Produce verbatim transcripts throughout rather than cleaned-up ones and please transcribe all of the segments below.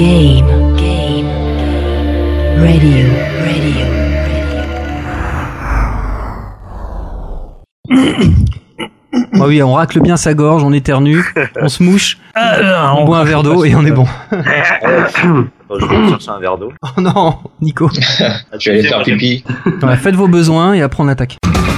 Game. Game. Radio. Radio. Ah oui, on racle bien sa gorge, on éternue, on se mouche, Ah, on boit un verre d'eau et on est bon. Attends, je vais chercher un verre d'eau. Oh non, Nico. Je vais aller faire pipi. Voilà, faites vos besoins et après on attaque.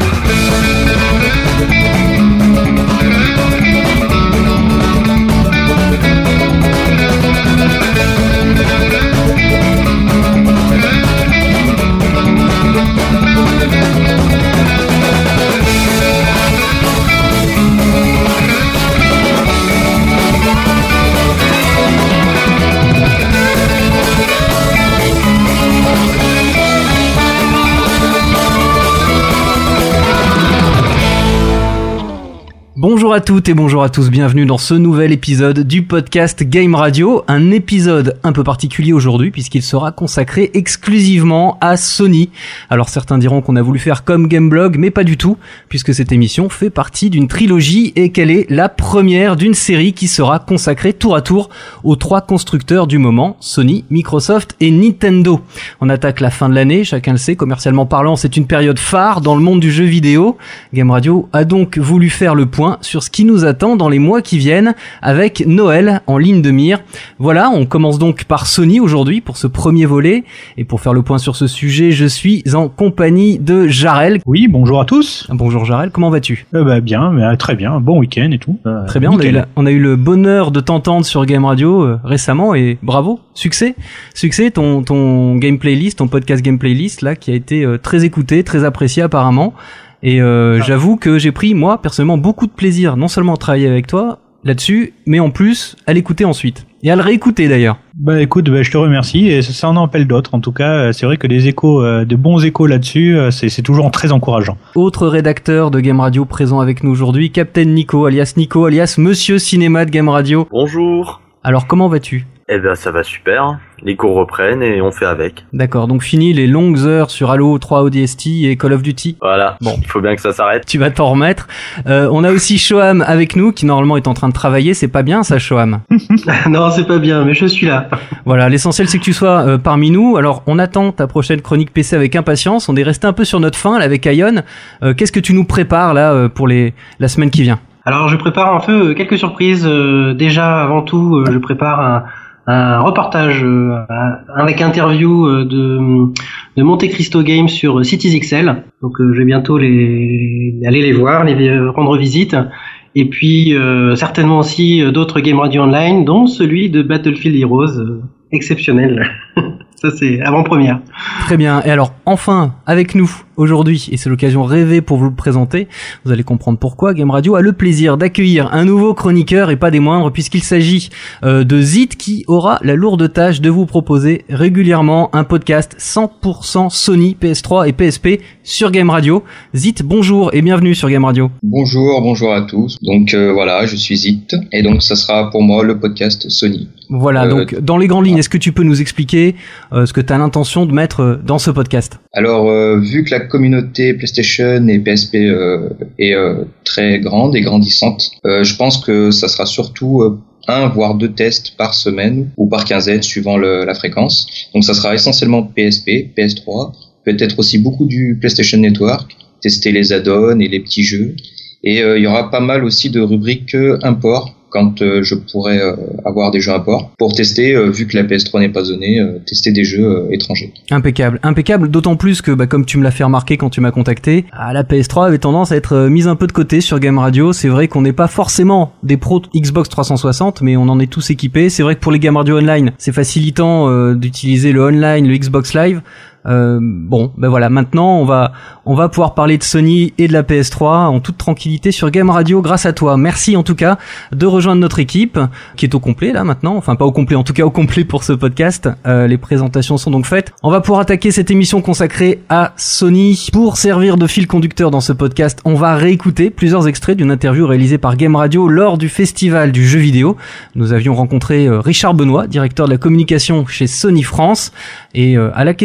Bonjour à toutes et bonjour à tous, bienvenue dans ce nouvel épisode du podcast Game Radio, un épisode un peu particulier aujourd'hui puisqu'il sera consacré exclusivement à Sony. Alors certains diront qu'on a voulu faire comme Gameblog, mais pas du tout, puisque cette émission fait partie d'une trilogie et qu'elle est la première d'une série qui sera consacrée tour à tour aux trois constructeurs du moment, Sony, Microsoft et Nintendo. On attaque la fin de l'année, chacun le sait, commercialement parlant, c'est une période phare dans le monde du jeu vidéo. Game Radio a donc voulu faire le point sur ce qui nous attend dans les mois qui viennent avec Noël en ligne de mire. Voilà, on commence donc par Sony aujourd'hui pour ce premier volet et pour faire le point sur ce sujet, je suis en compagnie de Jarel. Oui, bonjour à tous. Bonjour Jarel, comment vas-tu ? Euh, bah, bien, mais, euh, très bien, bon week-end et tout. Euh, Très bien, on a, eu la- on a eu le bonheur de t'entendre sur Game Radio euh, récemment et bravo, succès. Succès, ton, ton Game Playlist, ton podcast Game Playlist là qui a été euh, très écouté, très apprécié apparemment. Et euh, ah. j'avoue que j'ai pris, moi, personnellement, beaucoup de plaisir, non seulement à travailler avec toi là-dessus, mais en plus à l'écouter ensuite. Et à le réécouter d'ailleurs. Bah écoute, bah, je te remercie et ça en appelle d'autres. En tout cas, c'est vrai que des échos, euh, de bons échos là-dessus, euh, c'est, c'est toujours très encourageant. Autre rédacteur de Game Radio présent avec nous aujourd'hui, Captain Nico, alias Nico, alias Monsieur Cinéma de Game Radio. Bonjour. Alors comment vas-tu ? Eh ben ça va super, les cours reprennent et on fait avec. D'accord, donc fini les longues heures sur Halo trois O D S T et Call of Duty. Voilà, Bon. il faut bien que ça s'arrête. Tu vas t'en remettre. Euh, on a aussi Shoham avec nous, qui normalement est en train de travailler. C'est pas bien ça, Shoham. Non, c'est pas bien, mais je suis là. Voilà, l'essentiel c'est que tu sois euh, parmi nous. Alors, on attend ta prochaine chronique P C avec impatience. On est resté un peu sur notre faim là avec Ion. Euh, qu'est-ce que tu nous prépares là euh, pour les la semaine qui vient ? Alors, je prépare un peu euh, quelques surprises. Euh, déjà, avant tout, euh, je prépare un, un reportage euh, avec interview euh, de, de Monte Cristo Games sur CitiesXL. Donc, euh, je vais bientôt les aller les voir, les euh, rendre visite. Et puis, euh, certainement aussi euh, d'autres Game Radio Online, dont celui de Battlefield Heroes, euh, exceptionnel. Ça, c'est avant-première. Très bien. Et alors, enfin, avec nous, aujourd'hui, et c'est l'occasion rêvée pour vous le présenter, vous allez comprendre pourquoi, Game Radio a le plaisir d'accueillir un nouveau chroniqueur, et pas des moindres, puisqu'il s'agit euh, de Zit, qui aura la lourde tâche de vous proposer régulièrement un podcast cent pour cent Sony, P S trois et P S P sur Game Radio. Zit, bonjour et bienvenue sur Game Radio. Bonjour, bonjour à tous. Donc euh, voilà, je suis Zit et donc ça sera pour moi le podcast Sony. Voilà, Euh, donc dans les grandes lignes, est-ce que tu peux nous expliquer euh, ce que tu as l'intention de mettre euh, dans ce podcast ? Alors euh, vu que la communauté PlayStation et P S P euh, est euh, très grande et grandissante, euh, je pense que ça sera surtout euh, un voire deux tests par semaine ou par quinzaine suivant le, la fréquence. Donc ça sera essentiellement P S P, P S trois, peut-être aussi beaucoup du PlayStation Network, tester les add-ons et les petits jeux. Et euh, il y aura pas mal aussi de rubriques euh, import quand euh, je pourrais euh, avoir des jeux import pour tester, euh, vu que la P S trois n'est pas donnée, euh, tester des jeux euh, étrangers. Impeccable, impeccable, d'autant plus que, bah, comme tu me l'as fait remarquer quand tu m'as contacté, ah, la P S trois avait tendance à être euh, mise un peu de côté sur Game Radio. C'est vrai qu'on n'est pas forcément des pros Xbox trois cent soixante, mais on en est tous équipés. C'est vrai que pour les Game Radio Online, c'est facilitant euh, d'utiliser le online, le Xbox Live. Euh, bon, ben voilà, maintenant on va on va pouvoir parler de Sony et de la P S trois en toute tranquillité sur Game Radio grâce à toi. Merci en tout cas de rejoindre notre équipe qui est au complet là maintenant, enfin pas au complet, en tout cas au complet pour ce podcast. Euh, les présentations sont donc faites. On va pouvoir attaquer cette émission consacrée à Sony. Pour servir de fil conducteur dans ce podcast, on va réécouter plusieurs extraits d'une interview réalisée par Game Radio lors du festival du jeu vidéo. Nous avions rencontré euh, Richard Benoît, directeur de la communication chez Sony France, et euh, à la question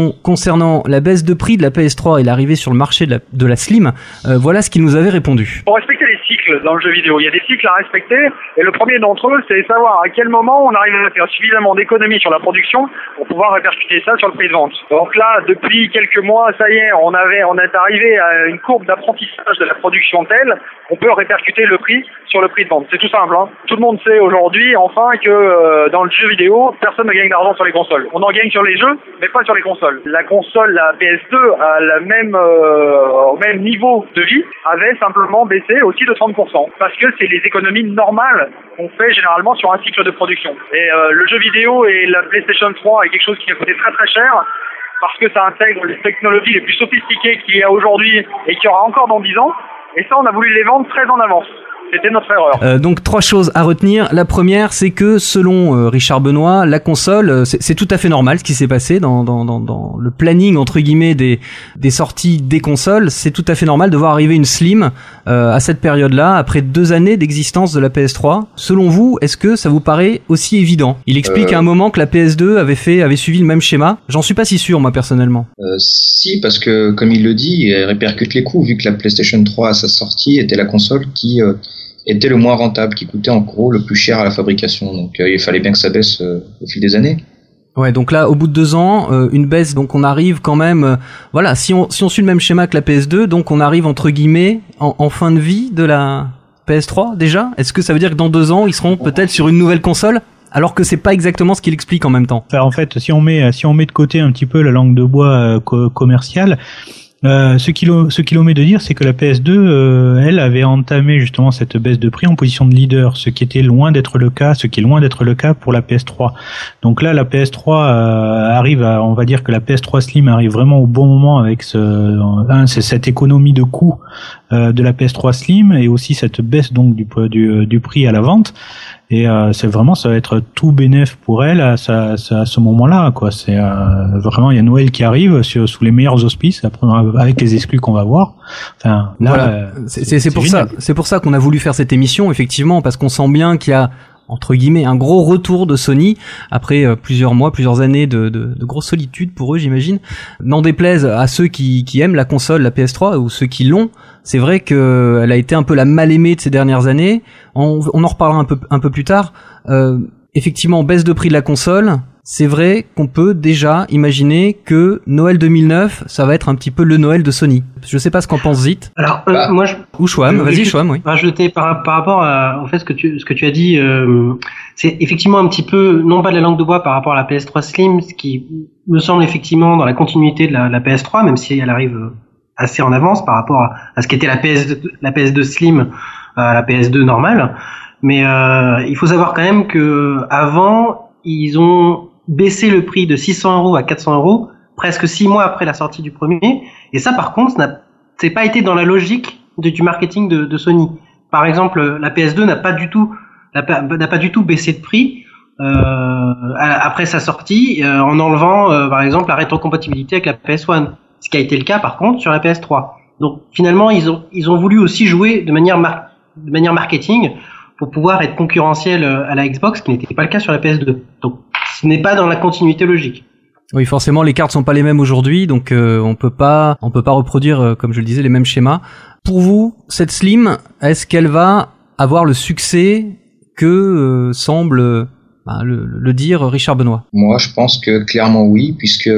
précisions concernant la baisse de prix de la P S trois et l'arrivée sur le marché de la, de la Slim. Euh, voilà ce qu'il nous avait répondu. Pour respecter les cycles dans le jeu vidéo, il y a des cycles à respecter, et le premier d'entre eux, c'est savoir à quel moment on arrive à faire suffisamment d'économies sur la production pour pouvoir répercuter ça sur le prix de vente. Donc là, depuis quelques mois, ça y est, on avait, on est arrivé à une courbe d'apprentissage de la production telle qu'on peut répercuter le prix sur le prix de vente. C'est tout simple, hein. Tout le monde sait aujourd'hui, enfin, que euh, dans le jeu vidéo, personne ne gagne d'argent sur les consoles. On en gagne sur les jeux, mais pas sur les consoles. La console, la P S deux, à la même, euh, au même niveau de vie, avait simplement baissé aussi de trente pour cent. Parce que c'est les économies normales qu'on fait généralement sur un cycle de production. Et euh, le jeu vidéo et la PlayStation trois est quelque chose qui a coûté très très cher, parce que ça intègre les technologies les plus sophistiquées qu'il y a aujourd'hui et qu'il y aura encore dans dix ans. Et ça, on a voulu les vendre très en avance. C'était notre erreur. Euh, donc trois choses à retenir. La première, c'est que selon euh, Richard Benoît, la console, euh, c'est, c'est tout à fait normal ce qui s'est passé dans, dans, dans, dans le planning entre guillemets des, des sorties des consoles. C'est tout à fait normal de voir arriver une Slim euh, à cette période-là, après deux années d'existence de la P S trois. Selon vous, est-ce que ça vous paraît aussi évident ? Il explique euh... à un moment que la P S deux avait fait, avait suivi le même schéma. J'en suis pas si sûr moi personnellement. Euh, si, parce que comme il le dit, il répercute les coûts vu que la PlayStation trois à sa sortie était la console qui euh, était le moins rentable, qui coûtait en gros le plus cher à la fabrication. Donc euh, il fallait bien que ça baisse euh, au fil des années. Ouais, donc là, au bout de deux ans, euh, une baisse, donc on arrive quand même, euh, voilà, si on si on suit le même schéma que la P S deux, donc on arrive entre guillemets en, en fin de vie de la P S trois déjà. Est-ce que ça veut dire que dans deux ans, ils seront peut-être sur une nouvelle console ? Alors que c'est pas exactement ce qu'il explique en même temps. Enfin, en fait, si on met si on met de côté un petit peu la langue de bois euh, co- commerciale, Euh, ce qu'il ce qu'il omet de dire, c'est que la P S deux, euh, elle, avait entamé justement cette baisse de prix en position de leader, ce qui était loin d'être le cas, ce qui est loin d'être le cas pour la P S trois. Donc là, la P S trois euh, arrive à, on va dire que la P S trois Slim arrive vraiment au bon moment avec ce, un, c'est cette économie de coût euh, de la P S trois Slim et aussi cette baisse donc du du, du prix à la vente. Et euh, c'est vraiment, ça va être tout bénef pour elle à, à, à ce moment-là, quoi. C'est euh, vraiment, il y a Noël qui arrive sur, sous les meilleurs auspices, après, avec les exclus qu'on va voir. Enfin, là, voilà. euh, c'est, c'est, c'est pour génial. ça, c'est pour ça qu'on a voulu faire cette émission, effectivement, parce qu'on sent bien qu'il y a entre guillemets un gros retour de Sony après euh, plusieurs mois, plusieurs années de, de, de grosse solitude pour eux, j'imagine. N'en déplaise à ceux qui, qui aiment la console, la P S trois, ou ceux qui l'ont. C'est vrai que elle a été un peu la mal aimée de ces dernières années. On, on en reparlera un peu un peu plus tard. Euh, effectivement, baisse de prix de la console. C'est vrai qu'on peut déjà imaginer que Noël deux mille neuf, ça va être un petit peu le Noël de Sony. Je sais pas ce qu'en pense Zit. Alors euh, bah, moi, je, ou Chouam, vas-y Chouam, oui. Rajouter par par rapport à, en fait, ce que tu ce que tu as dit, euh, c'est effectivement un petit peu non pas de la langue de bois par rapport à la P S trois Slim, ce qui me semble effectivement dans la continuité de la, la P S trois, même si elle arrive assez en avance par rapport à, à ce qu'était la P S deux, la P S deux Slim, à la P S deux normale. Mais euh, il faut savoir quand même que avant, ils ont baissé le prix de six cents euros à quatre cents euros presque six mois après la sortie du premier. Et ça, par contre, ça n'a c'est pas été dans la logique de, du marketing de, de Sony. Par exemple, la P S deux n'a pas du tout n'a pas, n'a pas du tout baissé de prix euh, après sa sortie, euh, en enlevant euh, par exemple la rétrocompatibilité avec la P S un, ce qui a été le cas par contre sur la P S trois. Donc finalement, ils ont ils ont voulu aussi jouer de manière mar- de manière marketing pour pouvoir être concurrentiel à la Xbox, ce qui n'était pas le cas sur la P S deux. Donc ce n'est pas dans la continuité logique. Oui, forcément, les cartes sont pas les mêmes aujourd'hui, donc euh, on peut pas, on peut pas reproduire, euh, comme je le disais, les mêmes schémas. Pour vous, cette Slim, est-ce qu'elle va avoir le succès que euh, semble euh, bah, le, le dire Richard Benoît ? Moi, je pense que clairement oui, puisque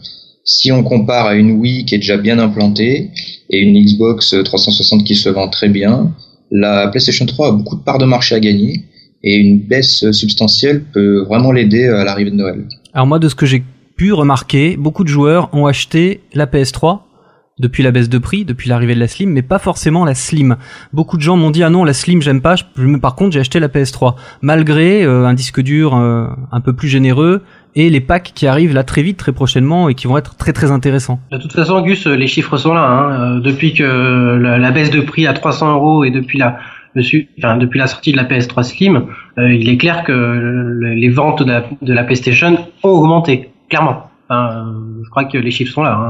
si on compare à une Wii qui est déjà bien implantée et une Xbox trois cent soixante qui se vend très bien, la PlayStation trois a beaucoup de parts de marché à gagner. Et une baisse substantielle peut vraiment l'aider à l'arrivée de Noël. Alors moi, de ce que j'ai pu remarquer, beaucoup de joueurs ont acheté la P S trois depuis la baisse de prix, depuis l'arrivée de la Slim, mais pas forcément la Slim. Beaucoup de gens m'ont dit « Ah non, la Slim, j'aime pas, je, par contre, j'ai acheté la P S trois. » Malgré euh, un disque dur euh, un peu plus généreux et les packs qui arrivent là très vite, très prochainement et qui vont être très très intéressants. De toute façon, Gus, les chiffres sont là. Hein. Depuis que la, la baisse de prix à trois cents euros et depuis la... Dessus, enfin, depuis la sortie de la P S trois Slim, euh, il est clair que le, les ventes de la, de la PlayStation ont augmenté, clairement. Enfin, euh, je crois que les chiffres sont là. Hein.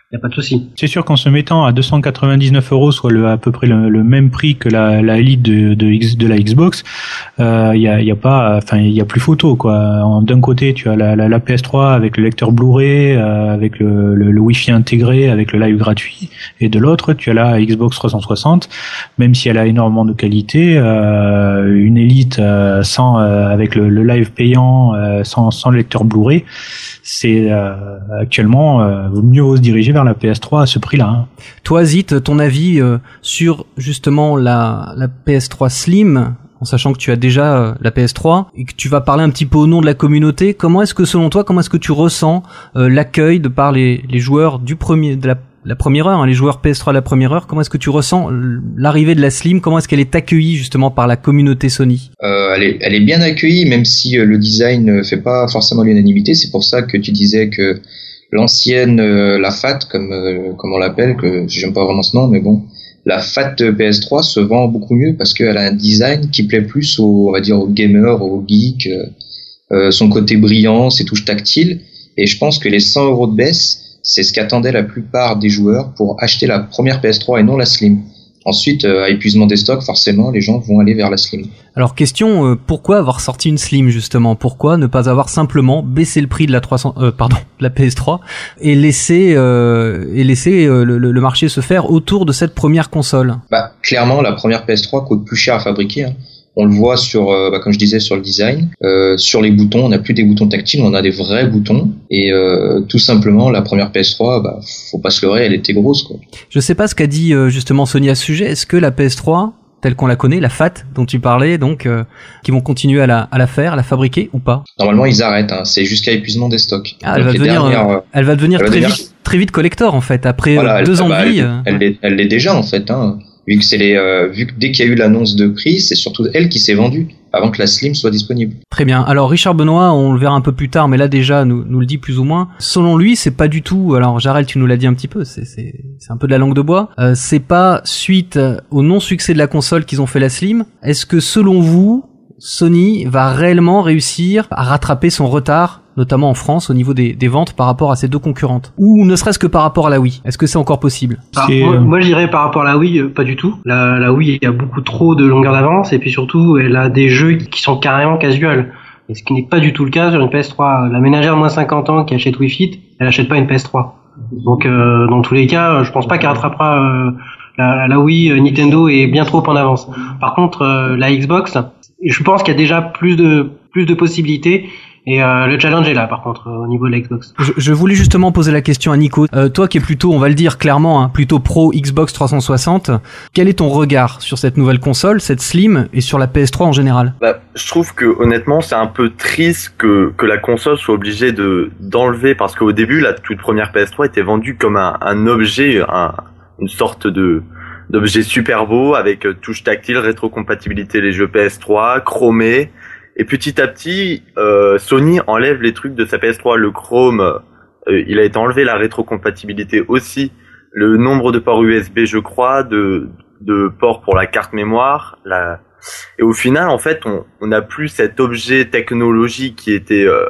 y a pas de souci. C'est sûr qu'en se mettant à deux cent quatre-vingt-dix-neuf euros, soit le, à peu près le, le même prix que la, la Elite de, de, X, de la Xbox, il euh, y a, y a pas, enfin il y a plus photo quoi. En, d'un côté, tu as la, la, la P S trois avec le lecteur Blu-ray, euh, avec le, le, le Wi-Fi intégré, avec le live gratuit, et de l'autre, tu as la Xbox trois cent soixante, même si elle a énormément de qualité, euh, une Elite euh, sans, euh, avec le, le live payant, euh, sans, sans le lecteur Blu-ray. C'est euh, actuellement euh, mieux vaut se diriger vers la P S trois à ce prix-là. Hein. Toi, Zit, ton avis euh, sur justement la, la P S trois Slim, en sachant que tu as déjà euh, la P S trois et que tu vas parler un petit peu au nom de la communauté. Comment est-ce que, selon toi, comment est-ce que tu ressens euh, l'accueil de par les, les joueurs du premier, de la la première heure, hein, les joueurs P S trois de la première heure? Comment est-ce que tu ressens l'arrivée de la Slim? Comment est-ce qu'elle est accueillie justement par la communauté Sony? euh, elle, est, elle est bien accueillie, même si euh, le design ne fait pas forcément l'unanimité. C'est pour ça que tu disais que l'ancienne, euh, la F A T, comme, euh, comme on l'appelle, que j'aime pas vraiment ce nom, mais bon, la F A T P S trois se vend beaucoup mieux parce qu'elle a un design qui plaît plus aux, on va dire, aux gamers, aux geeks, euh, euh, son côté brillant, ses touches tactiles. Et je pense que les cent euros de baisse, c'est ce qu'attendaient la plupart des joueurs pour acheter la première P S trois et non la Slim. Ensuite, euh, à épuisement des stocks, forcément, les gens vont aller vers la Slim. Alors, question, euh, pourquoi avoir sorti une Slim, justement? Pourquoi ne pas avoir simplement baissé le prix de la trois cents, euh, pardon, de la P S trois et laisser, euh, et laisser euh, le, le marché se faire autour de cette première console? Bah, clairement, la première P S trois coûte plus cher à fabriquer, hein. On le voit sur, euh, bah, comme je disais, sur le design, euh, sur les boutons. On n'a plus des boutons tactiles, on a des vrais boutons. Et euh, tout simplement, la première P S trois, bah, faut pas se leurrer, elle était grosse, quoi. Je sais pas ce qu'a dit euh, justement Sony à ce sujet. Est-ce que la P S trois, telle qu'on la connaît, la F A T dont tu parlais, donc, euh, qui vont continuer à la, à la faire, à la fabriquer ou pas? Normalement, ils arrêtent. Hein. C'est jusqu'à épuisement des stocks. Ah, elle, va devenir, dernières, euh, elle va devenir, elle va très devenir vite, très vite collector en fait. Après voilà, deux elle, ans bah, de vie. Elle, euh... elle, l'est, elle l'est déjà en fait. Hein. Vu que c'est les, euh, vu que dès qu'il y a eu l'annonce de prix, c'est surtout elle qui s'est vendue avant que la Slim soit disponible. Très bien. Alors Richard Benoît, on le verra un peu plus tard, mais là déjà nous, nous le dit plus ou moins. Selon lui, c'est pas du tout. Alors Jarel, tu nous l'as dit un petit peu. C'est c'est c'est un peu de la langue de bois. Euh, c'est pas suite au non succès de la console qu'ils ont fait la Slim. Est-ce que selon vous, Sony va réellement réussir à rattraper son retard, notamment en France, au niveau des, des ventes par rapport à ses deux concurrentes? Ou ne serait-ce que par rapport à la Wii? Est-ce que c'est encore possible? Alors, moi, euh... moi, je dirais par rapport à la Wii, euh, pas du tout. La, la Wii, il y a beaucoup trop de longueur d'avance, et puis surtout, elle a des jeux qui sont carrément casual. Et ce qui n'est pas du tout le cas sur une P S trois. La ménagère de moins cinquante ans qui achète Wii Fit, elle achète pas une P S trois. Donc, euh, dans tous les cas, je pense pas qu'elle rattrapera euh, la, la Wii. Nintendo est bien trop en avance. Par contre, euh, la Xbox, je pense qu'il y a déjà plus de plus de possibilités. Et euh, le challenge est là, par contre, euh, au niveau de la Xbox. Je, je voulais justement poser la question à Nico. Euh, toi qui es plutôt, on va le dire clairement, hein, plutôt pro Xbox trois cent soixante, quel est ton regard sur cette nouvelle console, cette Slim, et sur la P S trois en général? Bah, je trouve que honnêtement, c'est un peu triste que que la console soit obligée de d'enlever, parce qu'au début, la toute première P S trois était vendue comme un, un objet, un, une sorte de d'objet super beau avec touche tactile, rétrocompatibilité les jeux P S trois, chromé. Et petit à petit, euh, Sony enlève les trucs de sa P S trois, le Chrome, euh, il a été enlevé, la rétrocompatibilité aussi, le nombre de ports U S B, je crois, de, de ports pour la carte mémoire, la... et au final, en fait, on, on n'a plus cet objet technologique qui était, euh,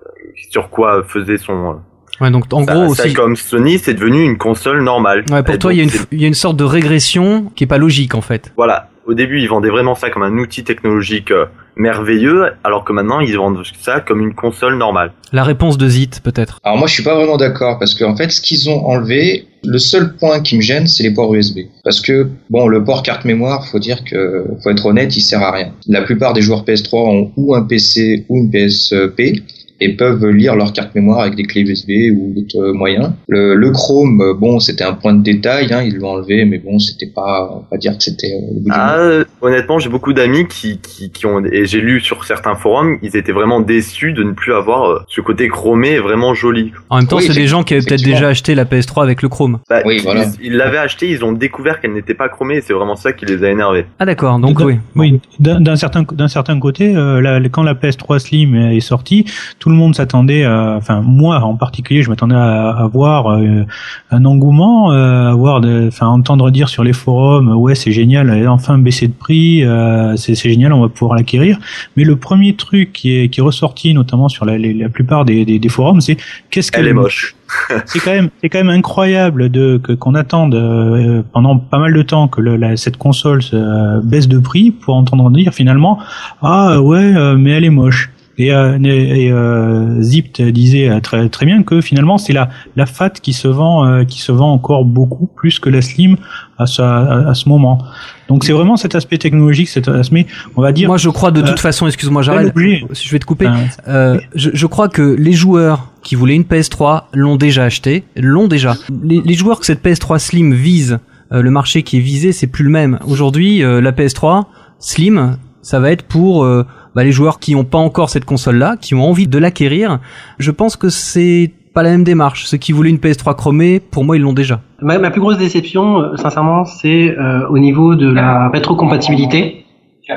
sur quoi faisait son... Ouais, donc en ça, gros ça, aussi. Comme Sony, c'est devenu une console normale. Ouais, pour et toi, il y a une, il y a une sorte de régression qui est pas logique, en fait. Voilà. Au début, ils vendaient vraiment ça comme un outil technologique euh, merveilleux, alors que maintenant, ils vendent ça comme une console normale. La réponse de Zit, peut-être. Alors moi, je suis pas vraiment d'accord, parce qu'en fait, ce qu'ils ont enlevé, le seul point qui me gêne, c'est les ports U S B. Parce que, bon, le port carte mémoire, faut dire que, faut être honnête, il sert à rien. La plupart des joueurs P S trois ont ou un P C ou une P S P, et peuvent lire leur carte mémoire avec des clés U S B ou d'autres moyens. Le, le Chrome, bon, c'était un point de détail, hein, ils l'ont enlevé, mais bon, c'était pas, on va pas dire que c'était euh, le bout ah, euh, honnêtement, j'ai beaucoup d'amis qui, qui, qui ont, et j'ai lu sur certains forums, ils étaient vraiment déçus de ne plus avoir euh, ce côté chromé vraiment joli. En même temps, oui, c'est des gens qui avaient peut-être déjà acheté la P S trois avec le Chrome. Bah, oui, ils, voilà. Ils l'avaient acheté, ils ont découvert qu'elle n'était pas chromée, et c'est vraiment ça qui les a énervés. Ah d'accord, donc d'un, oui. Oui, d'un, d'un certain d'un certain côté, euh, la, quand la P S trois Slim est sortie, tout le monde s'attendait à, enfin moi en particulier, je m'attendais à, à voir euh, un engouement, euh, à voir, de, enfin entendre dire sur les forums, ouais c'est génial, elle a enfin baissé de prix, euh, c'est, c'est génial, on va pouvoir l'acquérir. Mais le premier truc qui est qui est ressorti, notamment sur la, les, la plupart des, des, des forums, c'est qu'est-ce qu'elle est moche. C'est quand même c'est quand même incroyable de que qu'on attende euh, pendant pas mal de temps que le, la, cette console euh, baisse de prix pour entendre dire finalement ah ouais euh, mais elle est moche. Et, euh, et euh, Zip disait très très bien que finalement c'est la la Fat qui se vend euh, qui se vend encore beaucoup plus que la Slim à ce à, à ce moment. Donc c'est vraiment cet aspect technologique, cet aspect, on va dire. Moi je crois de toute euh, façon, excuse-moi Jarel, si je vais te couper, euh, je, je crois que les joueurs qui voulaient une P S trois l'ont déjà acheté, l'ont déjà. Les, les joueurs que cette P S trois Slim vise, euh, le marché qui est visé, c'est plus le même. Aujourd'hui, euh, la P S trois Slim, ça va être pour euh, bah, les joueurs qui n'ont pas encore cette console-là, qui ont envie de l'acquérir. Je pense que c'est pas la même démarche. Ceux qui voulaient une P S trois chromée, pour moi, ils l'ont déjà. Ma, ma plus grosse déception, euh, sincèrement, c'est euh, au niveau de la rétrocompatibilité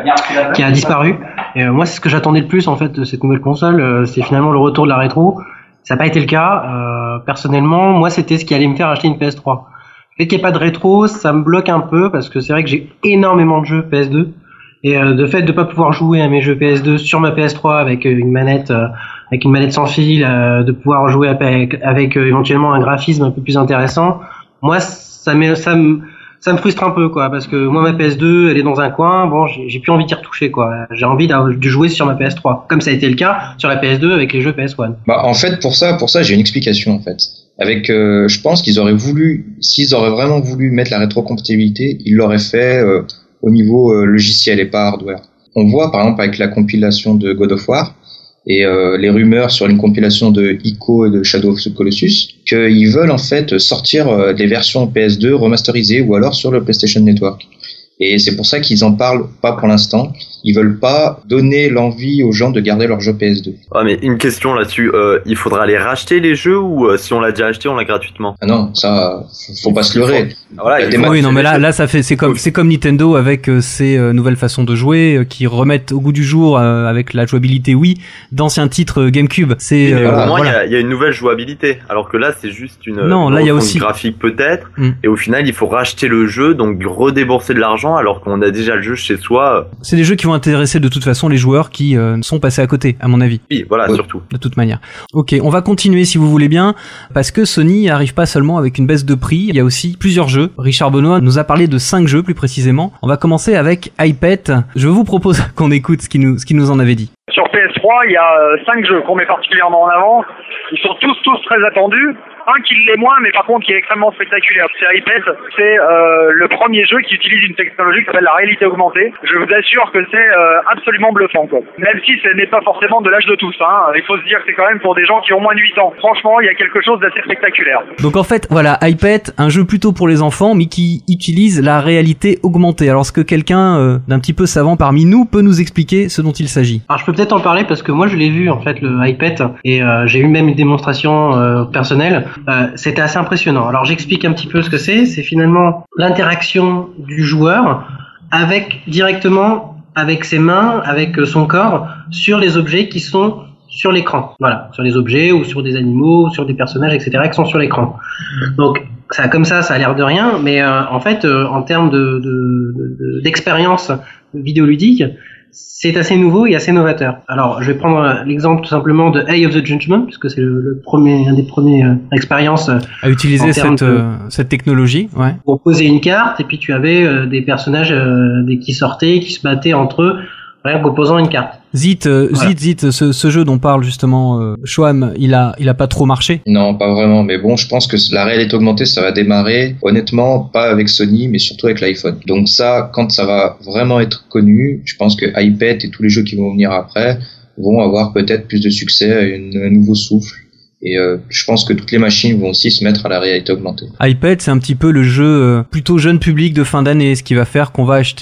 qui a disparu. Et euh, moi, c'est ce que j'attendais le plus en fait de cette nouvelle console. Euh, c'est finalement le retour de la rétro. Ça n'a pas été le cas. Euh, personnellement, moi, c'était ce qui allait me faire acheter une P S trois. Le fait qu'il n'y ait pas de rétro, ça me bloque un peu parce que c'est vrai que j'ai énormément de jeux P S deux. Et euh, de fait de pas pouvoir jouer à mes jeux P S deux sur ma P S trois avec euh, une manette euh, avec une manette sans fil, euh, de pouvoir jouer avec, avec euh, éventuellement un graphisme un peu plus intéressant, moi ça me ça me ça me frustre un peu quoi, parce que moi ma P S deux elle est dans un coin, bon j'ai, j'ai plus envie d'y retoucher quoi, j'ai envie de jouer sur ma P S trois comme ça a été le cas sur la P S deux avec les jeux P S un. Bah en fait pour ça pour ça j'ai une explication en fait. Avec euh, je pense qu'ils auraient voulu, s'ils auraient vraiment voulu mettre la rétrocompatibilité, ils l'auraient fait euh, au niveau euh, logiciel et pas hardware. On voit par exemple avec la compilation de God of War et euh, les rumeurs sur une compilation de Ico et de Shadow of the Colossus qu'ils veulent en fait sortir euh, des versions P S deux remasterisées ou alors sur le PlayStation Network. Et c'est pour ça qu'ils en parlent pas pour l'instant. Ils veulent pas donner l'envie aux gens de garder leur jeu P S deux. Ah mais une question là-dessus, euh, il faudra les racheter les jeux ou euh, si on l'a déjà acheté on l'a gratuitement? Ah non, ça faut, faut pas se leurrer. Voilà, il oui non mais là là ça fait c'est comme c'est comme Nintendo avec euh, ses euh, nouvelles façons de jouer euh, qui remettent au goût du jour euh, avec la jouabilité Wii d'anciens titres euh, GameCube. C'est mais euh, au moins il voilà. y, y a une nouvelle jouabilité alors que là c'est juste une non une là il y a aussi graphique peut-être mm. et au final il faut racheter le jeu donc redébourser de l'argent alors qu'on a déjà le jeu chez soi. C'est des jeux qui vont intéresser de toute façon les joueurs qui euh, sont passés à côté à mon avis. Oui voilà oui. surtout. De toute manière. Ok, on va continuer si vous voulez bien, parce que Sony arrive pas seulement avec une baisse de prix, il y a aussi plusieurs jeux. Richard Benoît nous a parlé de cinq jeux plus précisément. On va commencer avec iPet. Je vous propose qu'on écoute ce qu'il nous, ce qu'il nous en avait dit. Sur P S trois, il y a cinq jeux qu'on met particulièrement en avant. Ils sont tous, tous très attendus. Un qui l'est moins, mais par contre qui est extrêmement spectaculaire. C'est iPet. C'est euh, le premier jeu qui utilise une technologie qui s'appelle la réalité augmentée. Je vous assure que c'est euh, absolument bluffant, quoi. Même si ce n'est pas forcément de l'âge de tous, hein. Il faut se dire que c'est quand même pour des gens qui ont moins de huit ans. Franchement, il y a quelque chose d'assez spectaculaire. Donc en fait, voilà, iPet, un jeu plutôt pour les enfants, mais qui utilise la réalité augmentée. Alors est-ce que quelqu'un euh, d'un petit peu savant parmi nous peut nous expliquer ce dont il s'agit? Alors je peux peut-être en parler parce que moi je l'ai vu en fait le iPet et euh, j'ai eu même une démonstration euh, personnelle. Euh, c'était assez impressionnant. Alors j'explique un petit peu ce que c'est. C'est finalement l'interaction du joueur avec directement avec ses mains, avec son corps sur les objets qui sont sur l'écran. Voilà, sur les objets ou sur des animaux, sur des personnages, et cetera qui sont sur l'écran. Donc ça comme ça, ça a l'air de rien, mais euh, en fait, euh, en termes de, de, de d'expérience vidéoludique, c'est assez nouveau et assez novateur. Alors, je vais prendre l'exemple tout simplement de Eye of the Judgment, puisque c'est le, le premier, un des premières euh, expériences euh, à utiliser cette, de, euh, cette technologie. Ouais. Pour poser une carte, et puis tu avais euh, des personnages euh, des, qui sortaient, qui se battaient entre eux, rien qu'en posant une carte. Zit, euh, voilà. Zit, Zit, ce, ce jeu dont parle justement euh, Shoam, il a, il a pas trop marché. Non, pas vraiment. Mais bon, je pense que la réalité augmentée, ça va démarrer. Honnêtement, pas avec Sony, mais surtout avec l'iPhone. Donc ça, quand ça va vraiment être connu, je pense que iPad et tous les jeux qui vont venir après vont avoir peut-être plus de succès, une, un nouveau souffle. Et euh, je pense que toutes les machines vont aussi se mettre à la réalité augmentée. iPad, c'est un petit peu le jeu euh, plutôt jeune public de fin d'année, ce qui va faire qu'on va acheter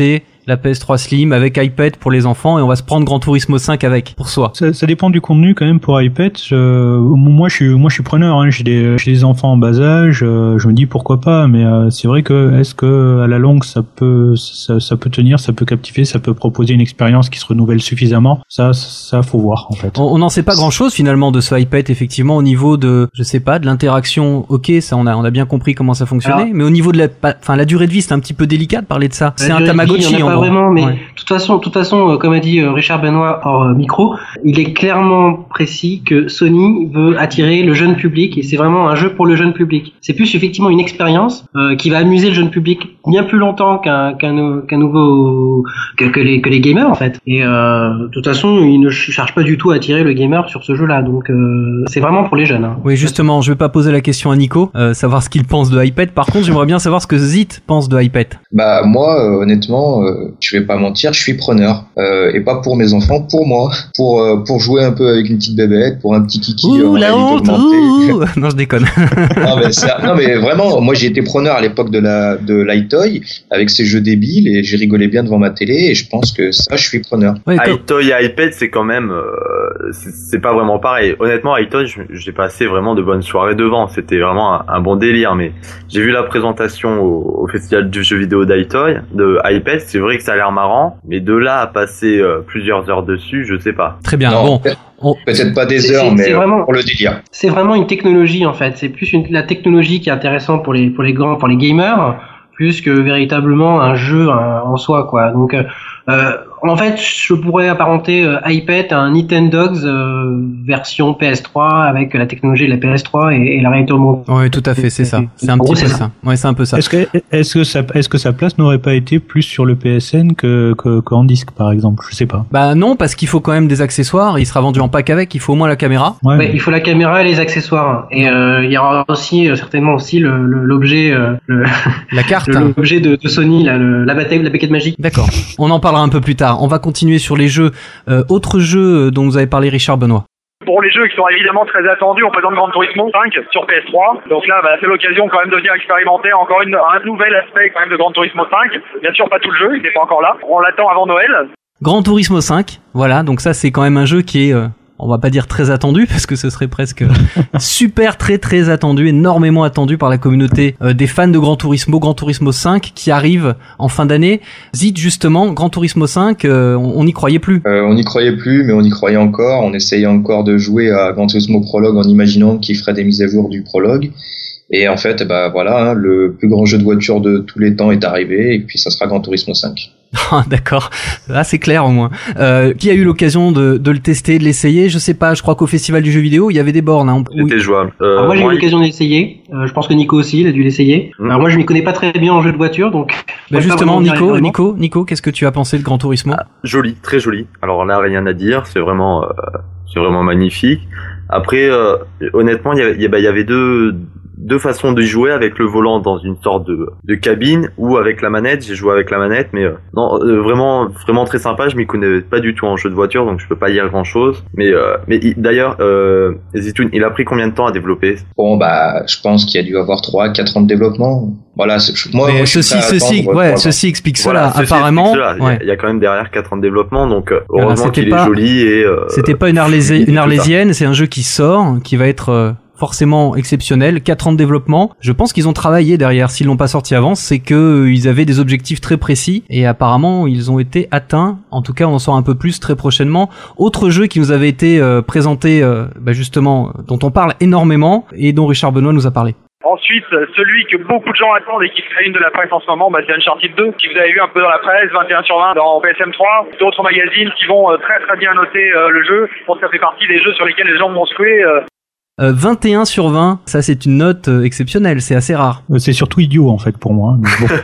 la P S trois Slim avec iPad pour les enfants et on va se prendre Gran Turismo cinq avec pour soi. Ça, ça dépend du contenu quand même pour iPad. Je, moi, je suis, moi, je suis preneur. Hein. J'ai des, j'ai des enfants en bas âge. Euh, je me dis pourquoi pas. Mais euh, c'est vrai que est-ce que à la longue ça peut, ça, ça peut tenir, ça peut captiver, ça peut proposer une expérience qui se renouvelle suffisamment. Ça, ça, faut voir en fait. On n'en sait pas grand-chose finalement de ce iPad effectivement au niveau de, je sais pas, de l'interaction. Ok, ça on a, on a bien compris comment ça fonctionnait. Alors, mais au niveau de la, enfin la durée de vie, c'est un petit peu délicat de parler de ça. C'est un Tamagotchi en pas gros. Vraiment, mais de ouais. toute façon, de toute façon, euh, comme a dit euh, Richard Benoît hors euh, micro, il est clairement précis que Sony veut attirer le jeune public et c'est vraiment un jeu pour le jeune public. C'est plus effectivement une expérience euh, qui va amuser le jeune public bien plus longtemps qu'un qu'un, qu'un nouveau que, que les que les gamers en fait. Et euh, de toute façon, il ne cherche pas du tout à attirer le gamer sur ce jeu-là. Donc euh, c'est vraiment pour les jeunes. Hein. Oui, justement, je vais pas poser la question à Nico, euh, savoir ce qu'il pense de iPad. Par contre, j'aimerais bien savoir ce que Zit pense de iPad. Bah moi, euh, honnêtement, euh, je vais pas mentir, je suis preneur euh, et pas pour mes enfants, pour moi, pour euh, pour jouer un peu avec une petite bébête, pour un petit kiki. Ouh, euh, la honte. Ouh. Non, je déconne. non, mais c'est, non mais vraiment, moi j'ai été preneur à l'époque de la de l'iToy avec ses jeux débiles et j'ai rigolé bien devant ma télé et je pense que ça, je suis preneur. Ouais, iToy et iPad, c'est quand même, euh, c'est, c'est pas vraiment pareil. Honnêtement, iToy, j'ai passé vraiment de bonnes soirées devant. C'était vraiment un, un bon délire. Mais j'ai vu la présentation au, au festival du jeu vidéo d'iToy, de iPad. C'est vrai que ça a l'air marrant, mais de là à passer euh, plusieurs heures dessus, je sais pas. Très bien. Non, bon. Peut-être, on... peut-être pas des c'est, heures, c'est, mais c'est vraiment, pour le délire. C'est vraiment une technologie en fait. C'est plus une, la technologie qui est intéressante pour les pour les grands, pour les gamers, plus que véritablement un jeu hein, en soi quoi. Donc euh, en fait, je pourrais apparenter euh, iPad à un Nintendogs euh, version P S trois avec la technologie de la P S trois et, et la réalité augmentée. Oui, tout à fait, c'est ça. C'est un en petit gros, peu c'est ça. ça. Ouais, c'est un peu ça. Est-ce que, est-ce que sa, est-ce que sa place n'aurait pas été plus sur le P S N que, que, qu'en disque, par exemple? Je sais pas. Bah non, parce qu'il faut quand même des accessoires. Il sera vendu en pack avec. Il faut au moins la caméra. Ouais. Ouais, il faut la caméra et les accessoires. Et euh, il y aura aussi euh, certainement aussi le, le, l'objet, euh, le, la carte, le, l'objet de, de Sony, là, le, la bataille, la baguette magique. D'accord. On en parlera un peu plus tard. On va continuer sur les jeux. Euh, autre jeu dont vous avez parlé, Richard Benoît. Pour les jeux qui sont évidemment très attendus, on présente Gran Turismo cinq sur P S trois. Donc là, bah, c'est l'occasion quand même de venir expérimenter encore une, un nouvel aspect quand même de Gran Turismo cinq. Bien sûr, pas tout le jeu, il n'est pas encore là. On l'attend avant Noël. Gran Turismo cinq, voilà. Donc ça, c'est quand même un jeu qui est... Euh on va pas dire très attendu parce que ce serait presque super très très attendu, énormément attendu par la communauté euh, des fans de Gran Turismo, Gran Turismo cinq qui arrive en fin d'année. Zid, justement, Gran Turismo cinq, euh, on n'y croyait plus. Euh, on n'y croyait plus, mais on y croyait encore. On essayait encore de jouer à Gran Turismo Prologue en imaginant qu'il ferait des mises à jour du prologue. Et en fait, bah voilà, hein, le plus grand jeu de voiture de tous les temps est arrivé, et puis ça sera Gran Turismo cinq. Ah, d'accord, là c'est clair au moins. Euh, qui a eu l'occasion de, de le tester, de l'essayer? Je sais pas, je crois qu'au festival du jeu vidéo, il y avait des bornes. Hein. C'était oui. jouable. Euh, Alors moi j'ai eu l'occasion de l'essayer, euh, je pense que Nico aussi, il a dû l'essayer. Mmh. Alors moi je m'y connais pas très bien en jeu de voiture, donc... Bah justement, Nico, Nico, Nico, qu'est-ce que tu as pensé de Gran Turismo? Ah, joli, très joli. Alors là, rien à dire, c'est vraiment, euh, c'est vraiment magnifique. Après, euh, honnêtement, il y avait, il y avait deux... deux façons de jouer, avec le volant dans une sorte de, de cabine ou avec la manette. J'ai joué avec la manette, mais euh, non, euh, vraiment, vraiment très sympa. Je m'y connais pas du tout en jeu de voiture, donc je peux pas dire grand chose. Mais, euh, mais il, d'ailleurs, euh, Zitoun, il a pris combien de temps à développer? Bon, bah, je pense qu'il y a dû avoir trois, quatre ans de développement. Voilà, c'est, moi, mais moi, ceci, ceci, ouais, ceci explique voilà, cela. Ceci apparemment, explique cela. ouais. Il y a quand même derrière quatre ans de développement, donc euh, heureusement voilà, qu'il pas, est joli et. Euh, c'était pas une, arlésé, une arlésienne, c'est un jeu qui sort, qui va être euh, forcément exceptionnel. Quatre ans de développement. Je pense qu'ils ont travaillé derrière. S'ils l'ont pas sorti avant, c'est que euh, ils avaient des objectifs très précis et apparemment ils ont été atteints. En tout cas, on en saura un peu plus très prochainement. Autre jeu qui nous avait été euh, présenté, euh, bah justement, dont on parle énormément et dont Richard Benoît nous a parlé. Ensuite, celui que beaucoup de gens attendent et qui fait une de la presse en ce moment, bah, c'est Uncharted deux, qui vous avez vu un peu dans la presse, vingt et un sur vingt dans P S M trois, d'autres magazines qui vont euh, très très bien noter euh, le jeu. Je pense que ça fait partie des jeux sur lesquels les gens vont se jouer. Euh. Euh, vingt et un sur vingt, ça c'est une note euh, exceptionnelle, c'est assez rare. C'est surtout idiot en fait pour moi. Mais bon.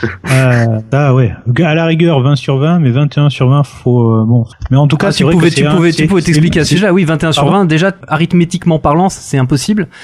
euh, ah ouais, à la rigueur vingt sur vingt, mais vingt et un sur vingt, faut euh, bon. Mais en tout cas, ah, c'est tu vrai pouvais, que tu c'est pouvais, un, tu pouvais t'expliquer à ce sujet-là. Oui, vingt et un sur vingt, déjà arithmétiquement parlant, c'est impossible.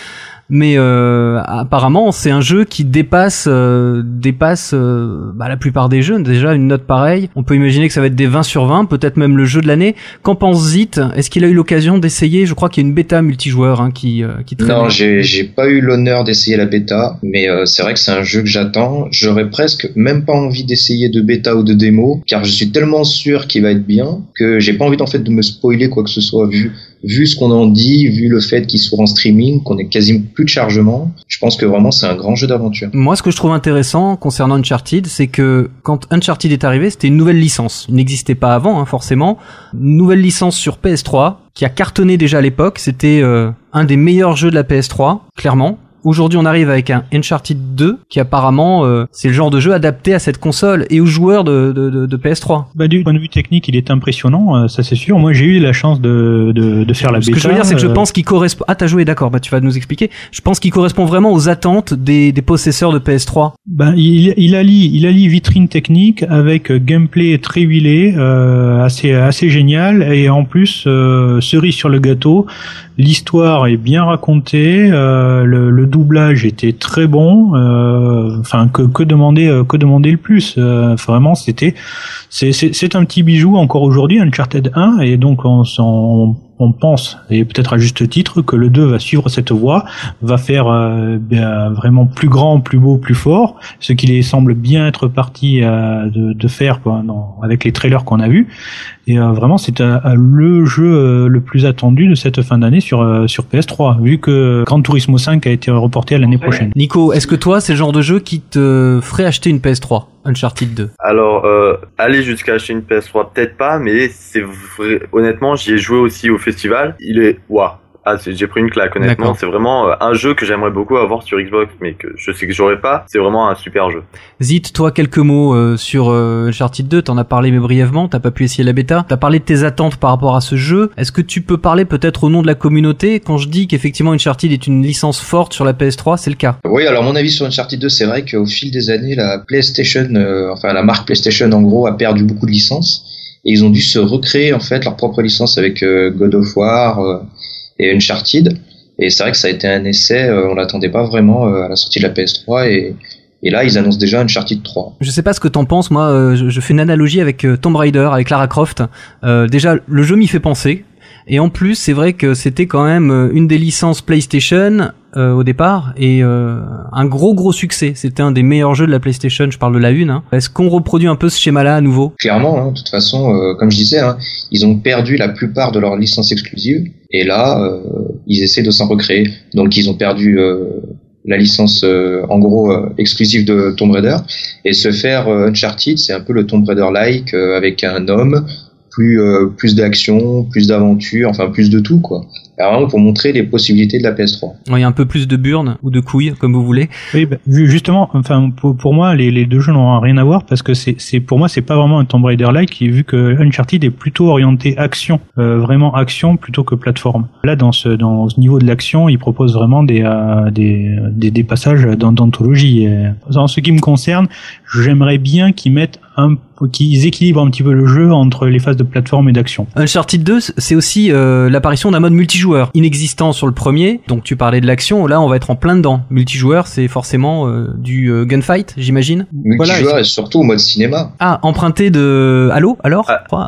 mais euh, apparemment c'est un jeu qui dépasse euh, dépasse euh, bah, la plupart des jeux. Déjà une note pareille, on peut imaginer que ça va être des vingt sur vingt, peut-être même le jeu de l'année. Qu'en pense Zit? Est-ce qu'il a eu l'occasion d'essayer? Je crois qu'il y a une bêta multijoueur hein, qui euh, qui traîne. Non, j'ai j'ai pas eu l'honneur d'essayer la bêta, mais euh, c'est vrai que c'est un jeu que j'attends. J'aurais presque même pas envie d'essayer de bêta ou de démo, car je suis tellement sûr qu'il va être bien que j'ai pas envie en fait de me spoiler quoi que ce soit, vu vu ce qu'on en dit, vu le fait qu'il soit en streaming, qu'on ait quasiment plus de chargement. Je pense que vraiment c'est un grand jeu d'aventure. Moi, ce que je trouve intéressant concernant Uncharted, c'est que quand Uncharted est arrivé, c'était une nouvelle licence. Il n'existait pas avant, hein, forcément. Une nouvelle licence sur P S trois qui a cartonné déjà à l'époque. C'était euh, un des meilleurs jeux de la P S trois, clairement. Aujourd'hui, on arrive avec un Uncharted deux qui apparemment euh, c'est le genre de jeu adapté à cette console et aux joueurs de, de, de, de P S trois. Bah, du point de vue technique, il est impressionnant, euh, ça c'est sûr. Moi, j'ai eu la chance de de, de faire la bêta. bêta. Ce que je veux dire, c'est que je euh... pense qu'il correspond. Ah, t'as joué, d'accord. Bah, tu vas nous expliquer. Je pense qu'il correspond vraiment aux attentes des des possesseurs de P S trois. Ben, il il allie il allie vitrine technique avec gameplay très huilé, euh, assez assez génial, et en plus euh, cerise sur le gâteau. L'histoire est bien racontée, euh, le, le doublage était très bon. Enfin, euh, que, que demander, que demander le plus euh, Vraiment, c'était, c'est, c'est, c'est un petit bijou encore aujourd'hui, Uncharted un, et donc on, on, on pense, et peut-être à juste titre, que le deux va suivre cette voie, va faire euh, bien, vraiment plus grand, plus beau, plus fort, ce qu'il semble bien être parti euh, de, de faire quoi, dans, avec les trailers qu'on a vus. Et euh, vraiment, c'est euh, le jeu euh, le plus attendu de cette fin d'année sur euh, sur P S trois, vu que Gran Turismo cinq a été reporté à l'année prochaine. Nico, est-ce que toi, c'est le genre de jeu qui te ferait acheter une P S trois, Uncharted deux? Alors, euh, aller jusqu'à acheter une P S trois, peut-être pas, mais c'est vrai, honnêtement, j'y ai joué aussi au festival. Il est, waouh. Ah, j'ai pris une claque, honnêtement. D'accord. C'est vraiment euh, un jeu que j'aimerais beaucoup avoir sur Xbox, mais que je sais que j'aurais pas. C'est vraiment un super jeu. Zit, toi, quelques mots euh, sur euh, Uncharted deux. T'en as parlé, mais brièvement. T'as pas pu essayer la bêta. T'as parlé de tes attentes par rapport à ce jeu. Est-ce que tu peux parler peut-être au nom de la communauté? Quand je dis qu'effectivement Uncharted est une licence forte sur la P S trois, c'est le cas. Oui, alors mon avis sur Uncharted deux, c'est vrai qu'au fil des années, la PlayStation, euh, enfin la marque PlayStation en gros, a perdu beaucoup de licences. Et ils ont dû se recréer en fait leur propre licence avec euh, God of War euh, et Uncharted. Et c'est vrai que ça a été un essai, euh, on l'attendait pas vraiment euh, à la sortie de la P S trois, et, et là ils annoncent déjà Uncharted trois. Je sais pas ce que t'en penses, moi euh, je, je fais une analogie avec euh, Tomb Raider, avec Lara Croft. Euh, déjà le jeu m'y fait penser, et en plus c'est vrai que c'était quand même euh, une des licences PlayStation euh, au départ, et euh, un gros gros succès. C'était un des meilleurs jeux de la PlayStation, je parle de la une. Hein. Est-ce qu'on reproduit un peu ce schéma-là à nouveau? Clairement, hein, de toute façon, euh, comme je disais, hein, ils ont perdu la plupart de leurs licences exclusives, et là, euh, ils essaient de s'en recréer. Donc ils ont perdu euh, la licence, euh, en gros, euh, exclusive de Tomb Raider, et se faire euh, Uncharted, c'est un peu le Tomb Raider-like, euh, avec un homme, plus euh, plus d'action, plus d'aventure, enfin plus de tout quoi. Alors vraiment pour montrer les possibilités de la P S trois. Il y a un peu plus de burnes ou de couilles comme vous voulez. Oui, bah, justement, enfin pour, pour moi les, les deux jeux n'ont rien à voir, parce que c'est c'est pour moi c'est pas vraiment un Tomb Raider-like, vu que Uncharted est plutôt orienté action, euh, vraiment action plutôt que plateforme. Là dans ce dans ce niveau de l'action, il propose vraiment des euh, des, des des passages d'anthologie. En ce qui me concerne, j'aimerais bien qu'ils mettent un qu'ils équilibrent un petit peu le jeu entre les phases de plateforme et d'action. Uncharted deux, c'est aussi euh, l'apparition d'un mode multijoueur inexistant sur le premier. Donc tu parlais de l'action, là on va être en plein dedans. Multijoueur, c'est forcément euh, du euh, gunfight, j'imagine. Multijoueur voilà, et surtout au mode cinéma. Ah, emprunté de Halo alors ah.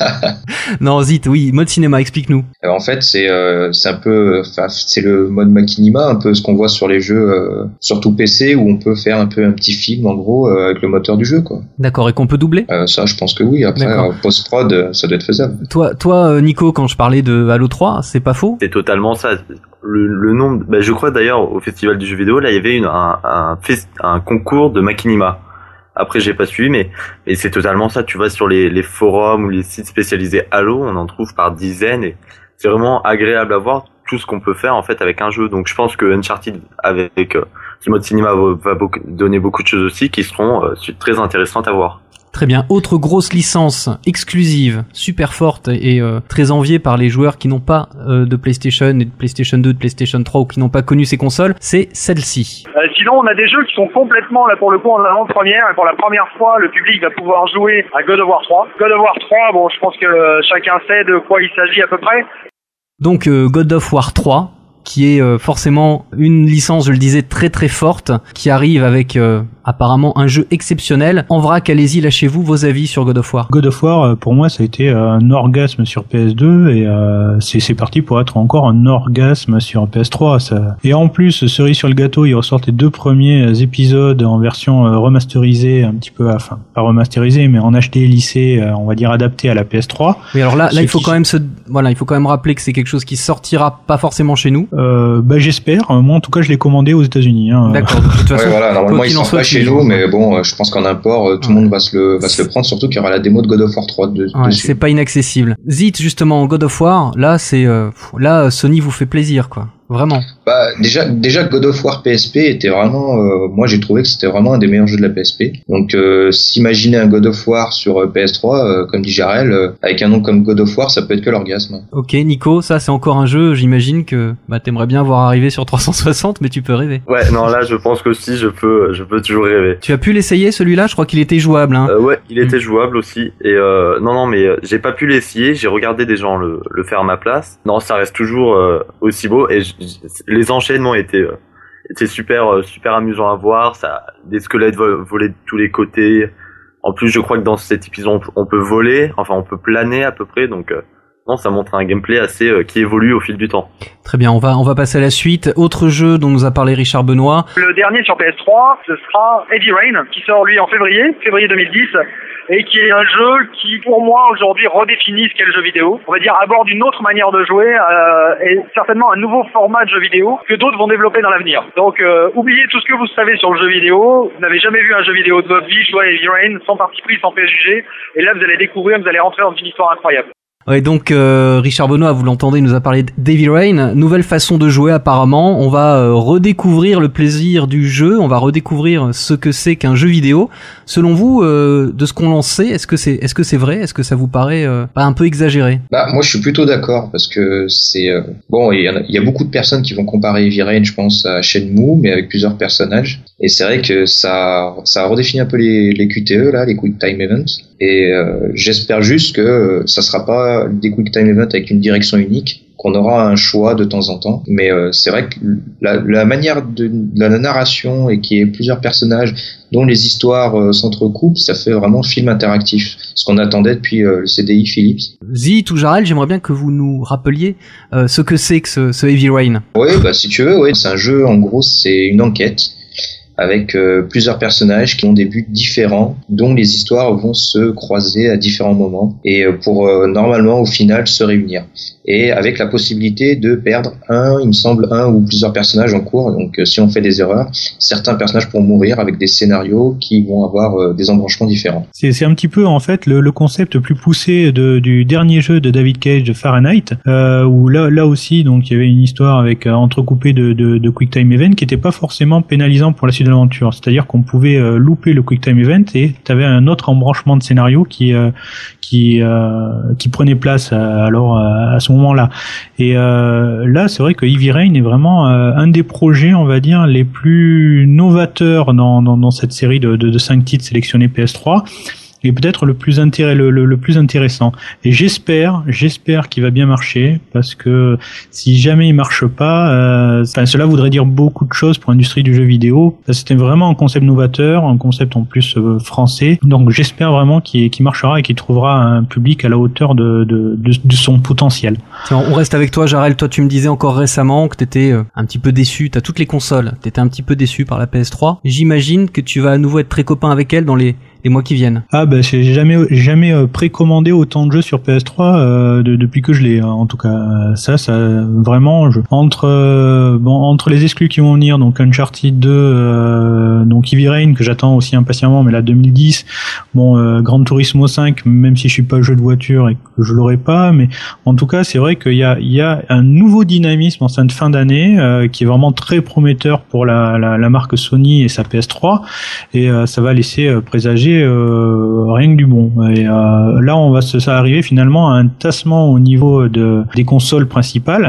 Non, Zit, oui, mode cinéma, explique-nous. Alors, en fait, c'est euh, c'est un peu enfin c'est le mode Machinima, un peu ce qu'on voit sur les jeux euh, surtout P C, où on peut faire un peu un petit film en gros euh, avec le moteur du jeu quoi. D'accord, et qu'on peut doubler euh, ça je pense que oui, après euh, post-prod ça doit être faisable. Toi toi Nico, quand je parlais de Halo trois, c'est pas faux? C'est totalement ça. Le, le nombre, bah, je crois d'ailleurs au festival du jeu vidéo là il y avait une, un, un, fest, un concours de Machinima. Après j'ai pas suivi, mais, mais c'est totalement ça. Tu vas sur les, les forums ou les sites spécialisés Halo, on en trouve par dizaines, et c'est vraiment agréable à voir tout ce qu'on peut faire en fait avec un jeu. Donc je pense que Uncharted avec euh, ce mode cinéma va, va beaucoup, donner beaucoup de choses aussi qui seront euh, très intéressantes à voir. Très bien. Autre grosse licence exclusive, super forte et euh, très enviée par les joueurs qui n'ont pas euh, de PlayStation et de PlayStation deux, de PlayStation trois, ou qui n'ont pas connu ces consoles, c'est celle-ci. Euh, sinon, on a des jeux qui sont complètement, là pour le coup, en avant-première, et pour la première fois, le public va pouvoir jouer à God of War trois. God of War trois, bon, je pense que chacun sait de quoi il s'agit à peu près. Donc euh, God of War trois, qui est euh, forcément une licence, je le disais, très très forte, qui arrive avec euh, apparemment un jeu exceptionnel. En vrac, allez-y, lâchez-vous vos avis sur God of War. God of War, pour moi, ça a été un orgasme sur P S deux et euh, c'est, c'est parti pour être encore un orgasme sur P S trois. Ça. Et en plus, cerise sur le gâteau, ils ressortent les deux premiers épisodes en version euh, remasterisée, un petit peu, enfin, pas remasterisée, mais en H D lissé, euh, on va dire adapté à la P S trois. Oui, alors là, là, il faut quand même se, voilà, il faut quand même rappeler que c'est quelque chose qui sortira pas forcément chez nous. Euh, bah, j'espère. Moi, en tout cas, je l'ai commandé aux États-Unis. Hein. D'accord. De toute façon, ouais, voilà, normalement, ils sont pas chez nous, mais bon, je pense qu'en import, tout le ouais. monde va se le, va se le prendre, surtout qu'il y aura la démo de God of War trois de, ouais, dessus. C'est pas inaccessible. Zit, justement, God of War, là, c'est, euh, là, Sony vous fait plaisir, quoi. Vraiment. Bah déjà déjà God of War P S P était vraiment euh, moi j'ai trouvé que c'était vraiment un des meilleurs jeux de la P S P. Donc euh, s'imaginer un God of War sur euh, P S trois euh, comme dit Jarel euh, avec un nom comme God of War, ça peut être que l'orgasme. OK, Nico, ça c'est encore un jeu, j'imagine que bah t'aimerais bien voir arriver sur trois cent soixante, mais tu peux rêver. Ouais, non là je pense que si je peux je peux toujours rêver. Tu as pu l'essayer celui-là? Je crois qu'il était jouable hein. Euh, ouais, il était mmh. jouable aussi et euh, non non mais euh, j'ai pas pu l'essayer, j'ai regardé des gens le le faire à ma place. Non, ça reste toujours euh, aussi beau et j- j- les enchaînements étaient euh, étaient super euh, super amusants à voir, ça des squelettes vo- volaient de tous les côtés. En plus, je crois que dans cet épisode on peut voler, enfin on peut planer à peu près, donc euh, non, ça montre un gameplay assez euh, qui évolue au fil du temps. Très bien, on va on va passer à la suite. Autre jeu dont nous a parlé Richard Benoît. Le dernier sur P S trois, ce sera Heavy Rain qui sort lui en février, février deux mille dix. Et qui est un jeu qui, pour moi, aujourd'hui, redéfinit ce qu'est le jeu vidéo. On va dire, aborde une autre manière de jouer euh, et certainement un nouveau format de jeu vidéo que d'autres vont développer dans l'avenir. Donc, euh, oubliez tout ce que vous savez sur le jeu vidéo. Vous n'avez jamais vu un jeu vidéo de votre vie, jouer à Heavy Rain, sans parti pris, sans préjugés. Et là, vous allez découvrir, vous allez rentrer dans une histoire incroyable. Ouais, donc euh, Richard Benoît, vous l'entendez, il nous a parlé d'Heavy Rain, nouvelle façon de jouer apparemment. On va euh, redécouvrir le plaisir du jeu, on va redécouvrir ce que c'est qu'un jeu vidéo. Selon vous, euh, de ce qu'on en sait, est-ce que c'est est-ce que c'est vrai? Est-ce que ça vous paraît euh, pas un peu exagéré? Bah moi je suis plutôt d'accord parce que c'est euh, bon, il y, a, il y a beaucoup de personnes qui vont comparer Heavy Rain, je pense à Shenmue, mais avec plusieurs personnages. Et c'est vrai que ça ça a redéfini un peu les, les Q T E là, les Quick Time Events. Et euh, j'espère juste que ça sera pas des Quick Time Events avec une direction unique, qu'on aura un choix de temps en temps. Mais euh, c'est vrai que la, la manière de, de la narration et qu'il y ait plusieurs personnages dont les histoires euh, s'entrecoupent, ça fait vraiment film interactif, ce qu'on attendait depuis euh, le C D I Philips. Zit ou Jarel, j'aimerais bien que vous nous rappeliez euh, ce que c'est que ce, ce Heavy Rain. Oui, bah si tu veux, oui, c'est un jeu, en gros, c'est une enquête avec euh, plusieurs personnages qui ont des buts différents, dont les histoires vont se croiser à différents moments et euh, pour euh, normalement au final se réunir. Et avec la possibilité de perdre un, il me semble, un ou plusieurs personnages en cours. Donc euh, si on fait des erreurs, certains personnages pourront mourir avec des scénarios qui vont avoir euh, des embranchements différents. C'est, c'est un petit peu en fait le, le concept plus poussé de, du dernier jeu de David Cage, de Fahrenheit, euh, où là, là aussi donc il y avait une histoire avec euh, entrecoupée de, de, de Quick Time Event qui n'était pas forcément pénalisant pour la suite de l'aventure. C'est-à-dire qu'on pouvait euh, louper le Quick Time Event et tu avais un autre embranchement de scénario qui euh, qui euh, qui prenait place à, alors à, à ce moment-là. Et euh, là, c'est vrai que Heavy Rain est vraiment euh, un des projets, on va dire, les plus novateurs dans dans, dans cette série de, de de cinq titres sélectionnés P S trois. Et peut-être le plus intérêt, le, le, le plus intéressant. Et j'espère, j'espère qu'il va bien marcher, parce que si jamais il marche pas, euh, enfin, cela voudrait dire beaucoup de choses pour l'industrie du jeu vidéo. C'était vraiment un concept novateur, un concept en plus euh, français. Donc j'espère vraiment qu'il, qu'il marchera et qu'il trouvera un public à la hauteur de, de, de, de son potentiel. Tiens, on reste avec toi, Jarel. Toi, tu me disais encore récemment que t'étais euh, un petit peu déçu. T'as toutes les consoles. T'étais un petit peu déçu par la P S trois. J'imagine que tu vas à nouveau être très copain avec elle dans les les mois qui viennent. Ah bah j'ai jamais jamais euh, précommandé autant de jeux sur P S trois euh, de, depuis que je l'ai. En tout cas, ça, ça vraiment je, entre euh, bon entre les exclus qui vont venir, donc Uncharted deux, euh, donc Heavy Rain que j'attends aussi impatiemment, mais là deux mille dix, bon euh, Gran Turismo cinq, même si je suis pas jeu de voiture et que je l'aurai pas, mais en tout cas c'est vrai qu'il y a il y a un nouveau dynamisme en cette fin d'année euh, qui est vraiment très prometteur pour la, la la marque Sony et sa P S trois, et euh, ça va laisser euh, présager Euh, rien que du bon. Et euh, là, on va se, ça va arriver finalement à un tassement au niveau de des consoles principales.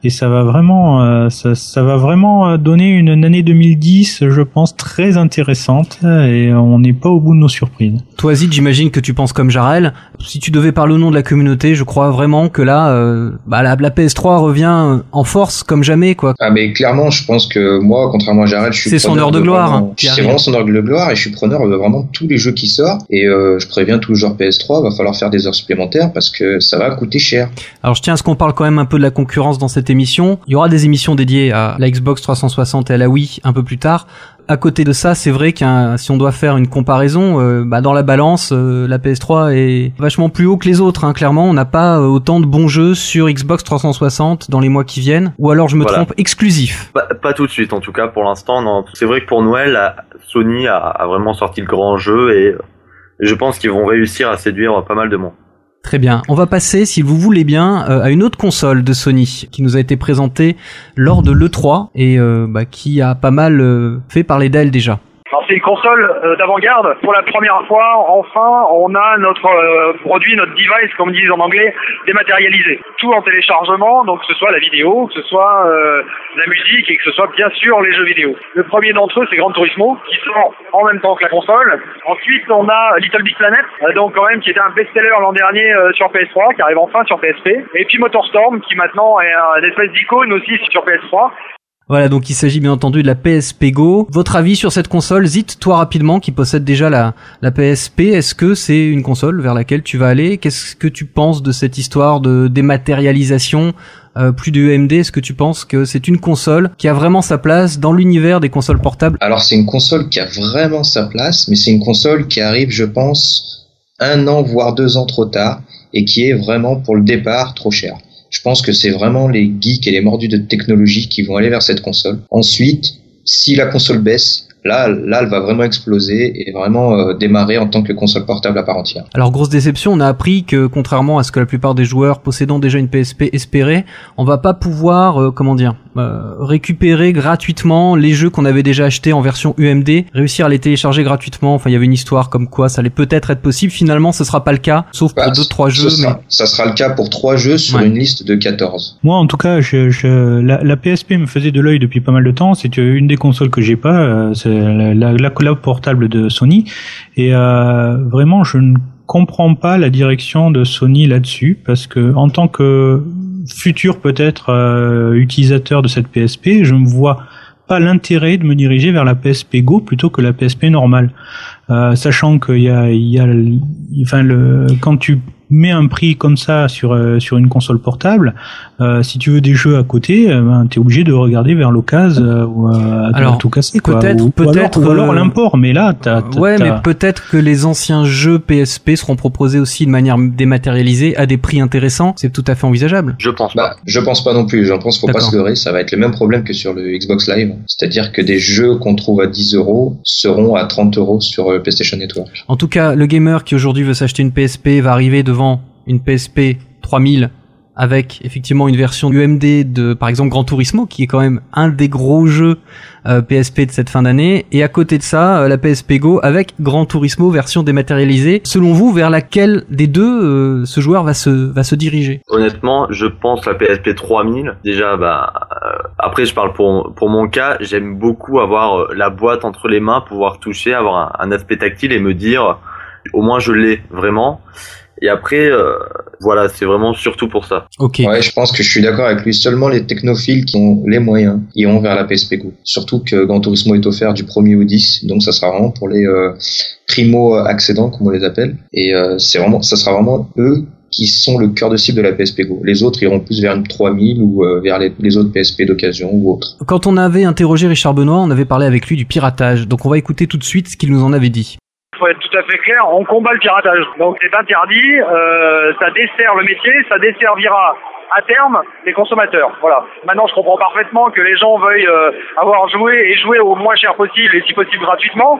et ça va vraiment, euh, ça, ça va vraiment donner une, une année deux mille dix, je pense, très intéressante, et on n'est pas au bout de nos surprises. Toi, Zid, j'imagine que tu penses comme Jarel. Si tu devais parler au nom de la communauté, je crois vraiment que là, euh, bah, la, la P S trois revient en force comme jamais, quoi. Ah mais clairement, je pense que moi, contrairement à Jarel, je suis c'est son heure de, de gloire. Vraiment, c'est arrive. vraiment son heure de gloire, et je suis preneur de vraiment tous les jeux qui sortent. Et euh, je préviens tous les joueurs P S trois, va falloir faire des heures supplémentaires parce que ça va coûter cher. Alors je tiens à ce qu'on parle quand même un peu de la concurrence dans cette émission. Il y aura des émissions dédiées à la Xbox trois cent soixante et à la Wii un peu plus tard. À côté de ça, c'est vrai qu'un si on doit faire une comparaison, euh, bah dans la balance, euh, la P S trois est vachement plus haut que les autres. Hein. Clairement, on n'a pas euh, autant de bons jeux sur Xbox trois cent soixante dans les mois qui viennent. Ou alors je me voilà. trompe, exclusif. Pas, pas tout de suite, en tout cas pour l'instant. Non, c'est vrai que pour Noël, Sony a, a vraiment sorti le grand jeu et je pense qu'ils vont réussir à séduire pas mal de monde. Très bien. On va passer, si vous voulez bien, euh, à une autre console de Sony qui nous a été présentée lors de l'E trois et euh, bah, qui a pas mal euh, fait parler d'elle déjà. Alors c'est une console euh, d'avant-garde. Pour la première fois, enfin, on a notre euh, produit, notre device, comme ils disent en anglais, dématérialisé. Tout en téléchargement, donc que ce soit la vidéo, que ce soit euh, la musique et que ce soit bien sûr les jeux vidéo. Le premier d'entre eux, c'est Gran Turismo, qui sort en même temps que la console. Ensuite, on a Little Big Planet, euh, donc quand même qui était un best-seller l'an dernier euh, sur P S trois, qui arrive enfin sur P S P. Et puis Motorstorm, qui maintenant est une espèce d'icône aussi sur P S trois. Voilà, donc il s'agit bien entendu de la P S P Go. Votre avis sur cette console, Zit, toi rapidement, qui possède déjà la, la P S P, est-ce que c'est une console vers laquelle tu vas aller? Qu'est-ce que tu penses de cette histoire de dématérialisation, euh, plus de U M D? Est-ce que tu penses que c'est une console qui a vraiment sa place dans l'univers des consoles portables? Alors c'est une console qui a vraiment sa place, mais c'est une console qui arrive, je pense, un an voire deux ans trop tard, et qui est vraiment pour le départ trop cher. Je pense que c'est vraiment les geeks et les mordus de technologie qui vont aller vers cette console. Ensuite, si la console baisse, là, là, elle va vraiment exploser et vraiment euh, démarrer en tant que console portable à part entière. Alors, grosse déception, on a appris que, contrairement à ce que la plupart des joueurs possédant déjà une P S P espéraient, on va pas pouvoir, euh, comment dire, euh, récupérer gratuitement les jeux qu'on avait déjà achetés en version U M D, réussir à les télécharger gratuitement. Enfin, il y avait une histoire comme quoi ça allait peut-être être possible. Finalement, ce sera pas le cas, sauf pour bah, deux, trois jeux. Sera, mais... Ça sera le cas pour trois jeux sur ouais. une liste de quatorze. Moi, en tout cas, je, je, la, la P S P me faisait de l'œil depuis pas mal de temps. C'est une des consoles que j'ai pas. Euh, c'est la, la, la collab portable de Sony, et euh, vraiment je ne comprends pas la direction de Sony là-dessus, parce que en tant que futur peut-être euh, utilisateur de cette P S P, je ne vois pas l'intérêt de me diriger vers la P S P Go plutôt que la P S P normale, euh, sachant qu'il y a, il y a, enfin le, quand tu mets un prix comme ça sur euh, sur une console portable, euh, si tu veux des jeux à côté, euh, ben, t'es obligé de regarder vers l'occasion euh, ou euh, alors, tout casser quoi. Peut-être, ou, peut-être, ou alors, ou alors euh, l'import. Mais là, t'as, t'as ouais, t'as... mais peut-être que les anciens jeux P S P seront proposés aussi de manière dématérialisée à des prix intéressants. C'est tout à fait envisageable. Je pense pas. Bah, je pense pas non plus. J'en pense, faut D'accord. pas se leurrer. Ça va être le même problème que sur le Xbox Live, c'est-à-dire que des jeux qu'on trouve à dix euros seront à trente euros sur euh, PlayStation Network. En tout cas, le gamer qui aujourd'hui veut s'acheter une P S P va arriver devant une P S P trois mille avec effectivement une version U M D de par exemple Gran Turismo qui est quand même un des gros jeux euh, P S P de cette fin d'année, et à côté de ça euh, la P S P Go avec Gran Turismo version dématérialisée. Selon vous, vers laquelle des deux euh, ce joueur va se va se diriger? Honnêtement, je pense la P S P trois mille. Déjà, bah euh, après je parle pour pour mon cas, j'aime beaucoup avoir euh, la boîte entre les mains, pouvoir toucher, avoir un, un aspect tactile et me dire au moins je l'ai vraiment. Et après, euh, voilà, c'est vraiment surtout pour ça. Ok. Ouais, je pense que je suis d'accord avec lui. Seulement les technophiles qui ont les moyens iront vers la P S P Go. Surtout que Gran Turismo est offert du premier au dix, donc ça sera vraiment pour les euh, primo-accédants, comme on les appelle. Et euh, c'est vraiment, ça sera vraiment eux qui sont le cœur de cible de la P S P Go. Les autres iront plus vers une trois mille ou euh, vers les, les autres P S P d'occasion ou autres. Quand on avait interrogé Richard Benoît, on avait parlé avec lui du piratage. Donc on va écouter tout de suite ce qu'il nous en avait dit. Pour être tout à fait clair, on combat le piratage. Donc c'est interdit, euh, ça dessert le métier, ça desservira à terme les consommateurs. Voilà. Maintenant, je comprends parfaitement que les gens veuillent euh, avoir joué et jouer au moins cher possible et si possible gratuitement.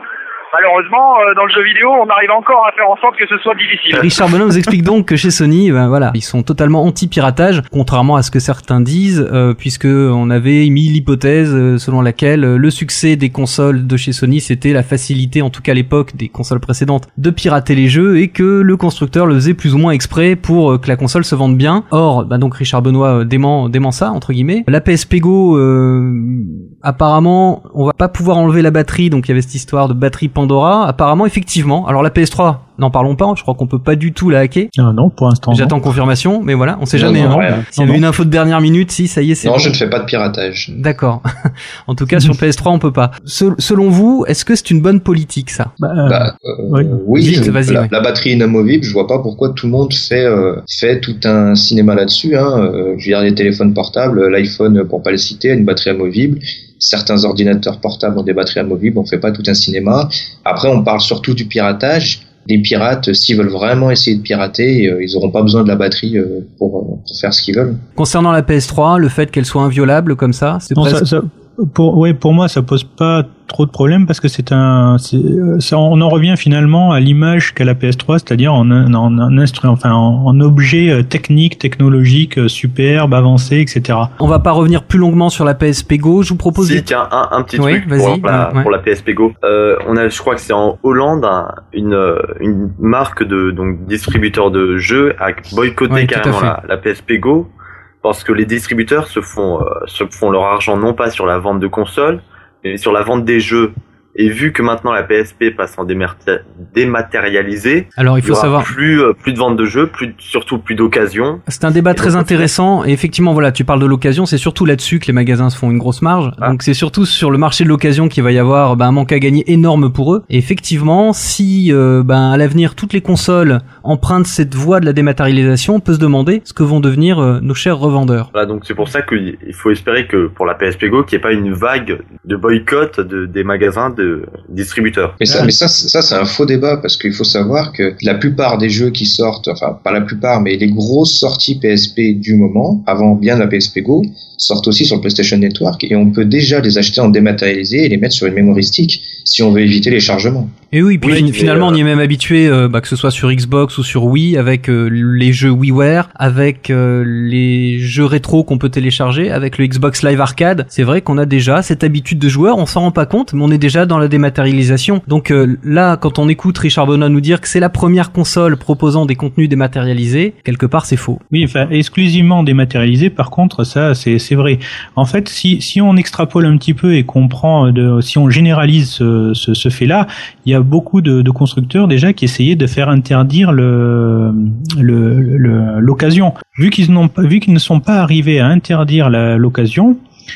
Malheureusement, euh, dans le jeu vidéo, on arrive encore à faire en sorte que ce soit difficile. Richard Benoît nous explique donc que chez Sony, ben voilà, ils sont totalement anti-piratage, contrairement à ce que certains disent, euh, puisque on avait mis l'hypothèse euh, selon laquelle euh, le succès des consoles de chez Sony, c'était la facilité, en tout cas à l'époque des consoles précédentes, de pirater les jeux et que le constructeur le faisait plus ou moins exprès pour euh, que la console se vende bien. Or, ben donc Richard Benoît euh, dément, dément ça entre guillemets. La P S P Go, euh, apparemment, on va pas pouvoir enlever la batterie, donc il y avait cette histoire de batterie Pandora. Apparemment, effectivement. Alors la P S trois, n'en parlons pas, je crois qu'on peut pas du tout la hacker. Non, non, pour l'instant. J'attends confirmation, mais voilà, on sait Non, jamais. non, Hein. rien. S'il y avait une info de dernière minute, si, ça y est, c'est Non, bon. je ne fais pas de piratage. D'accord. En tout cas, sur P S trois, on peut pas. Se- selon vous, est-ce que c'est une bonne politique, ça? Bah, euh, Bah, euh, oui. oui, Vite, je- vas-y, la, oui. la batterie inamovible, je vois pas pourquoi tout le monde fait euh, fait tout un cinéma là-dessus. Hein. Euh, je veux dire, les téléphones portables, l'iPhone, pour pas le citer, a une batterie amovible. Certains ordinateurs portables ont des batteries amovibles. On fait pas tout un cinéma. Après, on parle surtout du piratage. Les pirates, s'ils veulent vraiment essayer de pirater, euh, ils auront pas besoin de la batterie euh, pour, euh, pour faire ce qu'ils veulent. Concernant la P S trois, le fait qu'elle soit inviolable comme ça, c'est non, presque... ça, ça, pour, ouais, pour moi, ça pose pas trop de problèmes parce que c'est un, c'est, ça, on en revient finalement à l'image qu'a la P S trois, c'est-à-dire en un, en un instrument, enfin, en, en objet euh, technique, technologique, euh, superbe, avancé, et cetera. On va pas revenir plus longuement sur la P S P Go, je vous propose... Si, des- tiens, un, un petit Oui, truc pour vas-y, la, ouais. pour la P S P Go. Euh, on a, je crois que c'est en Hollande, un- une, euh, une marque de donc distributeur de jeux a boycotté Ouais, tout à carrément fait. la, la P S P Go parce que les distributeurs se font euh, se font leur argent non pas sur la vente de consoles, mais sur la vente des jeux. Et vu que maintenant la P S P passe en démarti- dématérialisé, Alors, il il y faut aura savoir... plus euh, plus de vente de jeux, plus de- surtout plus d'occasions. C'est un débat Et très donc, intéressant et effectivement voilà, tu parles de l'occasion, c'est surtout là-dessus que les magasins se font une grosse marge. Ah. Donc c'est surtout sur le marché de l'occasion qu'il va y avoir ben, un manque à gagner énorme pour eux. Et effectivement, si euh, ben à l'avenir toutes les consoles empruntent cette voie de la dématérialisation, on peut se demander ce que vont devenir euh, nos chers revendeurs. Voilà, donc c'est pour ça qu'il faut espérer que pour la P S P Go, qu'il n'y ait pas une vague de boycott de, des magasins de distributeurs. Mais ça, mais ça, c'est- ça, c'est un faux débat parce qu'il faut savoir que la plupart des jeux qui sortent, enfin pas la plupart, mais les grosses sorties P S P du moment, avant bien la P S P Go, sortent aussi sur le PlayStation Network et on peut déjà les acheter en dématérialisé et les mettre sur une memory stick si on veut éviter les chargements. Et oui, puis Oui, fin- mais, finalement, euh, on y est même habitué, euh, bah, que ce soit sur Xbox ou sur Wii, avec euh, les jeux WiiWare, avec euh, les jeux rétro qu'on peut télécharger, avec le Xbox Live Arcade. C'est vrai qu'on a déjà cette habitude de joueur, on s'en rend pas compte, mais on est déjà dans la dématérialisation. Donc euh, là, quand on écoute Richard Benoît nous dire que c'est la première console proposant des contenus dématérialisés, quelque part c'est faux. Oui, enfin, exclusivement dématérialisé, par contre, ça, c'est, c'est vrai. En fait, si, si on extrapole un petit peu et qu'on prend de, si on généralise ce, ce, ce fait-là, il y a beaucoup de, de constructeurs déjà qui essayaient de faire interdire le, le, le- l'occasion. Vu qu'ils n'ont pas, vu qu'ils ne sont pas arrivés à interdire la, l'occasion,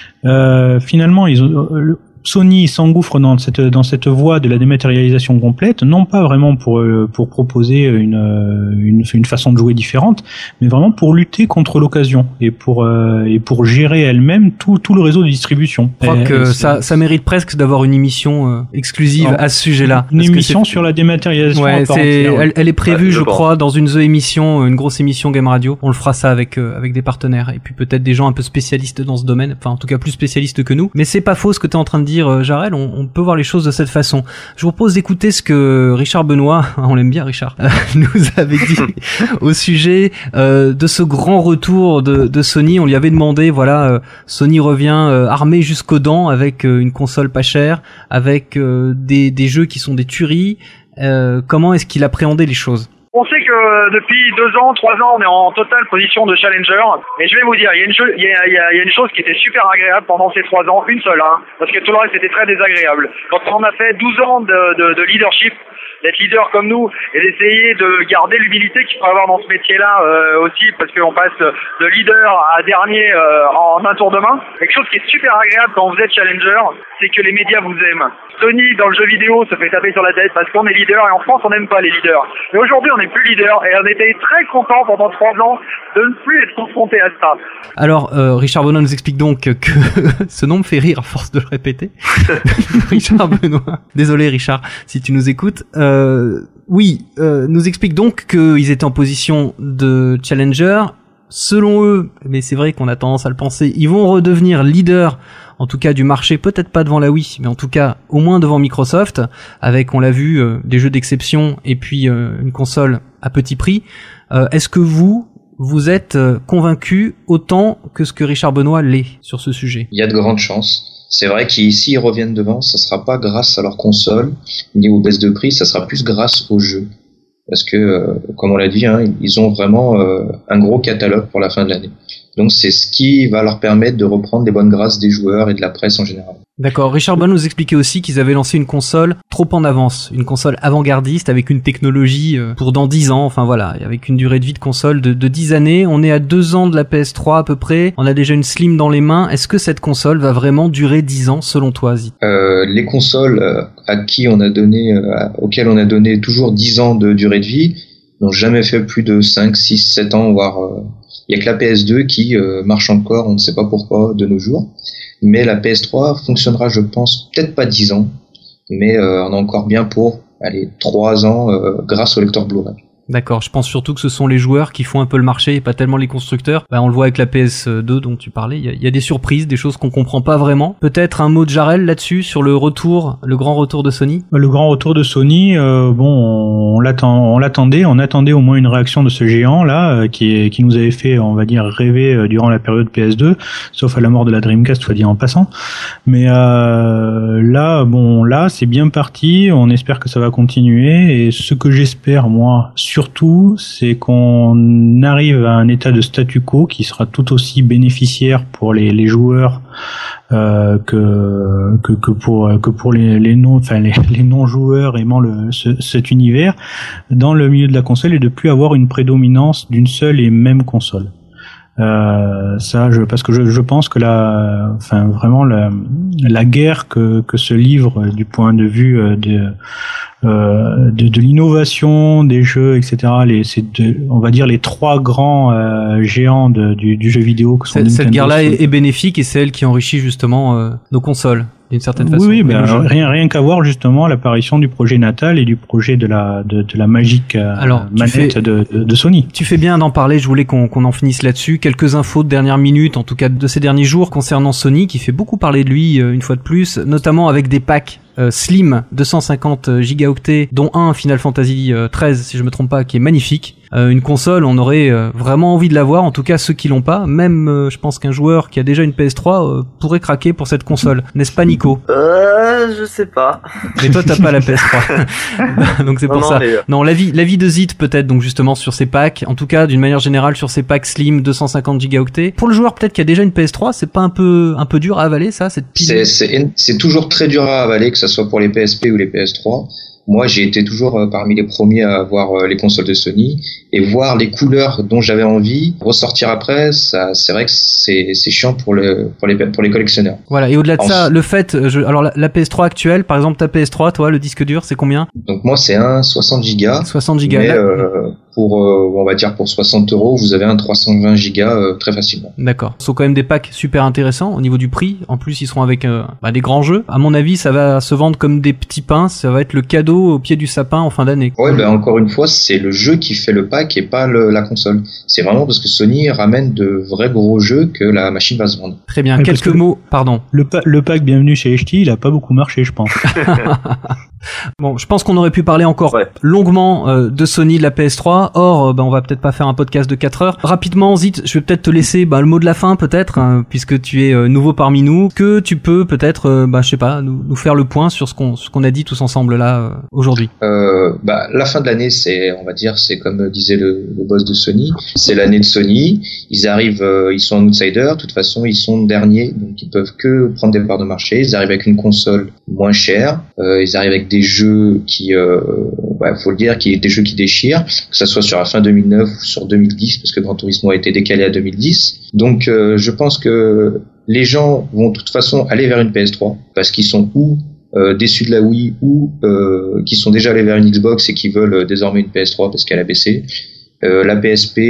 euh, finalement, ils ont, euh, Sony s'engouffre dans cette dans cette voie de la dématérialisation complète, non pas vraiment pour euh, pour proposer une, une une façon de jouer différente, mais vraiment pour lutter contre l'occasion et pour euh, et pour gérer elle-même tout tout le réseau de distribution. Je crois Et- que et ça, ça mérite presque d'avoir une émission euh, exclusive Non. à ce sujet-là. une Parce que émission c'est- sur la dématérialisation. Ouais, à part c'est, entière, ouais. elle, elle est prévue, Ouais, je je pense. crois, dans une The émission, une grosse émission Game Radio. On le fera ça avec euh, avec des partenaires et puis peut-être des gens un peu spécialistes dans ce domaine, enfin en tout cas plus spécialistes que nous. Mais c'est pas faux ce que tu es en train de dire, euh, Jarel. On, on peut voir les choses de cette façon. Je vous propose d'écouter ce que Richard Benoît, on l'aime bien Richard, euh, nous avait dit au sujet euh, de ce grand retour de, de Sony. On lui avait demandé, voilà, euh, Sony revient euh, armé jusqu'aux dents avec euh, une console pas chère, avec euh, des des jeux qui sont des tueries. Euh, comment est-ce qu'il appréhendait les choses? On sait que euh, depuis deux ans, trois ans, on est en totale position de challenger. Et je vais vous dire, il y a une, cho- il y a, il y a- il y a une chose qui était super agréable pendant ces trois ans, une seule, hein, parce que tout le reste était très désagréable. Quand on a fait douze ans de, de, de leadership, d'être leader comme nous et d'essayer de garder l'humilité qu'il faut avoir dans ce métier-là euh, aussi, parce qu'on passe de leader à dernier euh, en un tour de main. Quelque chose qui est super agréable quand vous êtes challenger, c'est que les médias vous aiment. Sony, dans le jeu vidéo, se fait taper sur la tête parce qu'on est leader et en France, on n'aime pas les leaders. Mais aujourd'hui, on n'est plus leader et on était très content pendant trois ans de ne plus être confronté à ça. Alors, euh, Richard Benoît nous explique donc que ce nom me fait rire à force de le répéter. Richard Benoît, désolé Richard, si tu nous écoutes. Euh, oui, euh, nous explique donc qu'ils étaient en position de challenger. selon eux, mais c'est vrai qu'on a tendance à le penser, ils vont redevenir leaders, en tout cas du marché, peut-être pas devant la Wii, mais en tout cas au moins devant Microsoft, avec, on l'a vu, euh, des jeux d'exception et puis euh, une console à petit prix. Euh, est-ce que vous, vous êtes euh, convaincu autant que ce que Richard Benoît l'est sur ce sujet? Il y a de grandes chances. C'est vrai qu'ici ils reviennent devant, ça sera pas grâce à leur console ni aux baisses de prix, ça sera plus grâce aux jeux. Parce que, euh, comme on l'a dit, hein, ils ont vraiment euh, un gros catalogue pour la fin de l'année. Donc c'est ce qui va leur permettre de reprendre les bonnes grâces des joueurs et de la presse en général. D'accord. Richard Benoît nous expliquait aussi qu'ils avaient lancé une console trop en avance, une console avant-gardiste avec une technologie euh, pour dans dix ans, enfin voilà, avec une durée de vie de console de, de dix années. On est à deux ans de la P S trois à peu près, on a déjà une Slim dans les mains. Est-ce que cette console va vraiment durer dix ans selon toi, Zit? euh, Les consoles euh, à qui on a donné, euh, auxquelles on a donné toujours dix ans de durée de vie, n'ont jamais fait plus de cinq, six, sept ans, voire... Euh, il y a que la P S deux qui euh, marche encore, on ne sait pas pourquoi, de nos jours. Mais la P S trois fonctionnera, je pense, peut-être pas dix ans, mais euh, on a encore bien pour, allez, trois ans euh, grâce au lecteur Blu-ray. D'accord, je pense surtout que ce sont les joueurs qui font un peu le marché et pas tellement les constructeurs. Bah, on le voit avec la P S deux dont tu parlais, il y a, y a des surprises, des choses qu'on comprend pas vraiment. Peut-être un mot de Jarel là-dessus, sur le retour, le grand retour de Sony? Le grand retour de Sony, euh, bon, on l'attend, on l'attendait, on attendait au moins une réaction de ce géant là, euh, qui, qui nous avait fait, on va dire, rêver euh, durant la période P S deux, sauf à la mort de la Dreamcast, soit dit en passant. Mais euh, là, bon, là, c'est bien parti. On espère que ça va continuer. Et ce que j'espère, moi, surtout, c'est qu'on arrive à un état de statu quo qui sera tout aussi bénéficiaire pour les, les joueurs euh, que, que que pour que pour les, les non enfin les, les non joueurs aimant le ce, cet univers dans le milieu de la console, et de plus avoir une prédominance d'une seule et même console. Euh, ça, je, parce que je, je pense que la, enfin vraiment la, la guerre que que se livre du point de vue de euh, de, de l'innovation des jeux, et cetera. Les, c'est de, on va dire les trois grands euh, géants de, du, du jeu vidéo que sont Cette, Nintendo, cette guerre-là est, est bénéfique et c'est elle qui enrichit justement euh, nos consoles. D'une certaine façon. Oui, oui, ben, rien, rien qu'à voir justement l'apparition du projet Natal et du projet de la de, de la magique euh, Alors, manette fais, de, de, de Sony. Tu fais bien d'en parler. Je voulais qu'on qu'on en finisse là-dessus. Quelques infos de dernière minute, en tout cas de ces derniers jours, concernant Sony, qui fait beaucoup parler de lui euh, une fois de plus, notamment avec des packs euh, Slim deux cent cinquante gigaoctets, dont un Final Fantasy euh, treize, si je me trompe pas, qui est magnifique. Euh, une console, on aurait euh, vraiment envie de l'avoir, en tout cas ceux qui l'ont pas. Même, euh, je pense qu'un joueur qui a déjà une P S trois euh, pourrait craquer pour cette console, n'est-ce pas, Nico? Euh, je sais pas. Mais toi, t'as pas la P S trois, donc c'est pour non, ça. Mais... Non, l'avis, l'avis de Zit peut-être, donc justement sur ces packs. En tout cas, d'une manière générale, sur ces packs Slim deux cent cinquante gigaoctets. Pour le joueur peut-être qui a déjà une P S trois, c'est pas un peu, un peu dur à avaler ça, cette pile? C'est, c'est, c'est toujours très dur à avaler, que ce soit pour les P S P ou les P S trois. Moi, j'ai été toujours euh, parmi les premiers à avoir euh, les consoles de Sony, et voir les couleurs dont j'avais envie ressortir après, ça, c'est vrai que c'est, c'est chiant pour le, pour les, pour les collectionneurs. Voilà. Et au-delà de ça, le fait, je, alors la, la P S trois actuelle, par exemple, ta P S trois, toi, le disque dur, c'est combien? Donc moi, c'est un soixante gigas. soixante gigas. Mais euh, pour, euh, on va dire pour soixante euros, vous avez un trois cent vingt gigas euh, très facilement. D'accord. Ce sont quand même des packs super intéressants au niveau du prix. En plus, ils seront avec euh, bah, des grands jeux. À mon avis, ça va se vendre comme des petits pains. Ça va être le cadeau au pied du sapin en fin d'année. Ouais, ben encore une fois, c'est le jeu qui fait le pack et pas le, la console. C'est vraiment parce que Sony ramène de vrais gros jeux que la machine va se vendre. Très bien. Ouais, Quelques mots, pardon. Le, pa- le pack Bienvenue chez H T, il a pas beaucoup marché, je pense. Bon, je pense qu'on aurait pu parler encore ouais. longuement euh, de Sony, de la P S trois. Or, euh, bah, on va peut-être pas faire un podcast de quatre heures. Rapidement, Zit, je vais peut-être te laisser bah, le mot de la fin, peut-être, hein, puisque tu es euh, nouveau parmi nous. Que tu peux peut-être, euh, bah, je sais pas, nous, nous faire le point sur ce qu'on, ce qu'on a dit tous ensemble là euh, aujourd'hui. Euh, bah, la fin de l'année, c'est, on va dire, c'est comme disait le, le boss de Sony, c'est l'année de Sony. Ils arrivent, euh, ils sont en outsider. De toute façon, ils sont derniers, donc ils peuvent que prendre des parts de marché. Ils arrivent avec une console moins chère. Euh, ils arrivent avec des jeux qui, euh, bah, faut le dire, qui des jeux qui déchirent, que ça soit sur la fin deux mille neuf ou sur deux mille dix, parce que Gran Turismo a été décalé à deux mille dix. Donc, euh, je pense que les gens vont de toute façon aller vers une P S trois parce qu'ils sont ou euh, déçus de la Wii ou euh, qui sont déjà allés vers une Xbox et qui veulent euh, désormais une P S trois parce qu'elle a baissé. Euh, la P S P,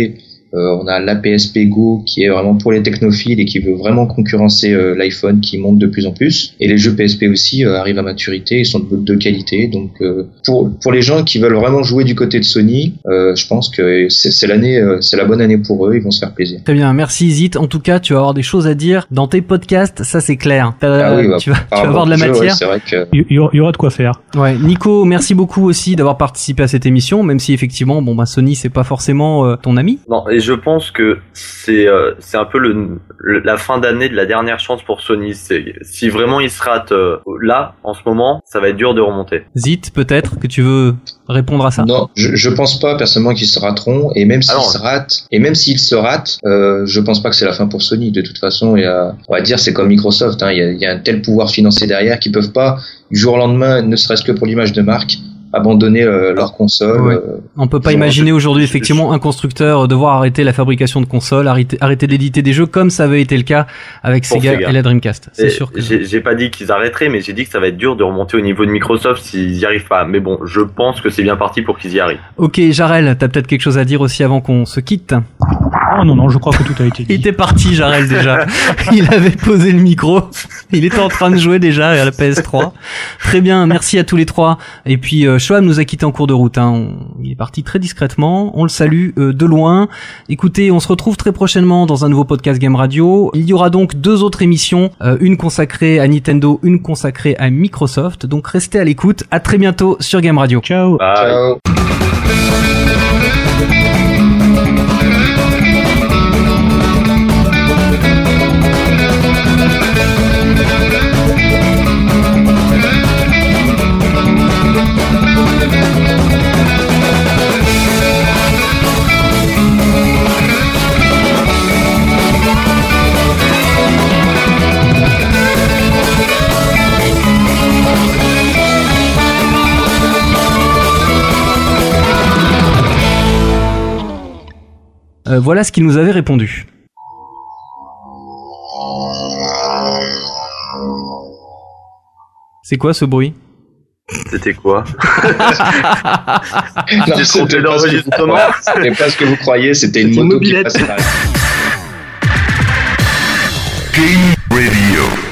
Euh, on a la P S P Go qui est vraiment pour les technophiles et qui veut vraiment concurrencer euh, l'iPhone qui monte de plus en plus. Et les jeux P S P aussi euh, arrivent à maturité, ils sont de, de qualité. Donc euh, pour pour les gens qui veulent vraiment jouer du côté de Sony, euh, je pense que c'est, c'est l'année, euh, c'est la bonne année pour eux. Ils vont se faire plaisir. Très bien, merci Zit. En tout cas, tu vas avoir des choses à dire dans tes podcasts, ça c'est clair. T'as, ah oui, bah, tu vas, tu vas avoir de la jeu, matière. Ouais, c'est vrai que il y, y aura de quoi faire. Ouais, Nico, merci beaucoup aussi d'avoir participé à cette émission, même si effectivement, bon bah Sony c'est pas forcément euh, ton ami. Non, et je pense que c'est euh, c'est un peu le, le la fin d'année de la dernière chance pour Sony. C'est, si vraiment ils se ratent euh, là en ce moment, ça va être dur de remonter. Zit, peut-être que tu veux répondre à ça. Non, je, je pense pas personnellement qu'ils se rateront. Et même s'ils ah se ratent, et même s'ils se ratent, euh, je pense pas que c'est la fin pour Sony. De toute façon, il y a, on va dire, c'est comme Microsoft. Hein, il y a, il y a un tel pouvoir financier derrière qu'ils peuvent pas du jour au lendemain, ne serait-ce que pour l'image de marque, abandonner euh, leur console. Ouais. Euh, On peut pas imaginer aujourd'hui effectivement un constructeur devoir arrêter la fabrication de consoles, arrêter, arrêter d'éditer des jeux comme ça avait été le cas avec Sega, Sega et la Dreamcast. C'est et sûr que j'ai, j'ai pas dit qu'ils arrêteraient, mais j'ai dit que ça va être dur de remonter au niveau de Microsoft s'ils y arrivent pas. Mais bon, je pense que c'est bien parti pour qu'ils y arrivent. Ok, Jarel, t'as peut-être quelque chose à dire aussi avant qu'on se quitte. Oh non non, je crois que tout a été dit. Il était parti, Jarel, déjà. Il avait posé le micro. Il était en train de jouer déjà à la P S trois. Très bien, merci à tous les trois. Et puis euh, Shoam nous a quitté en cours de route. Hein. On, il est parti très discrètement. On le salue euh, de loin. Écoutez, on se retrouve très prochainement dans un nouveau podcast Game Radio. Il y aura donc deux autres émissions, euh, une consacrée à Nintendo, une consacrée à Microsoft. Donc restez à l'écoute. À très bientôt sur Game Radio. Ciao. Bye. ciao. Euh, voilà ce qu'il nous avait répondu. C'est quoi ce bruit ? C'était quoi? Non, c'était pas, ce que vous, c'était pas ce que vous croyez, c'était une C'était moto une qui mobilette. passait par là. Game Radio.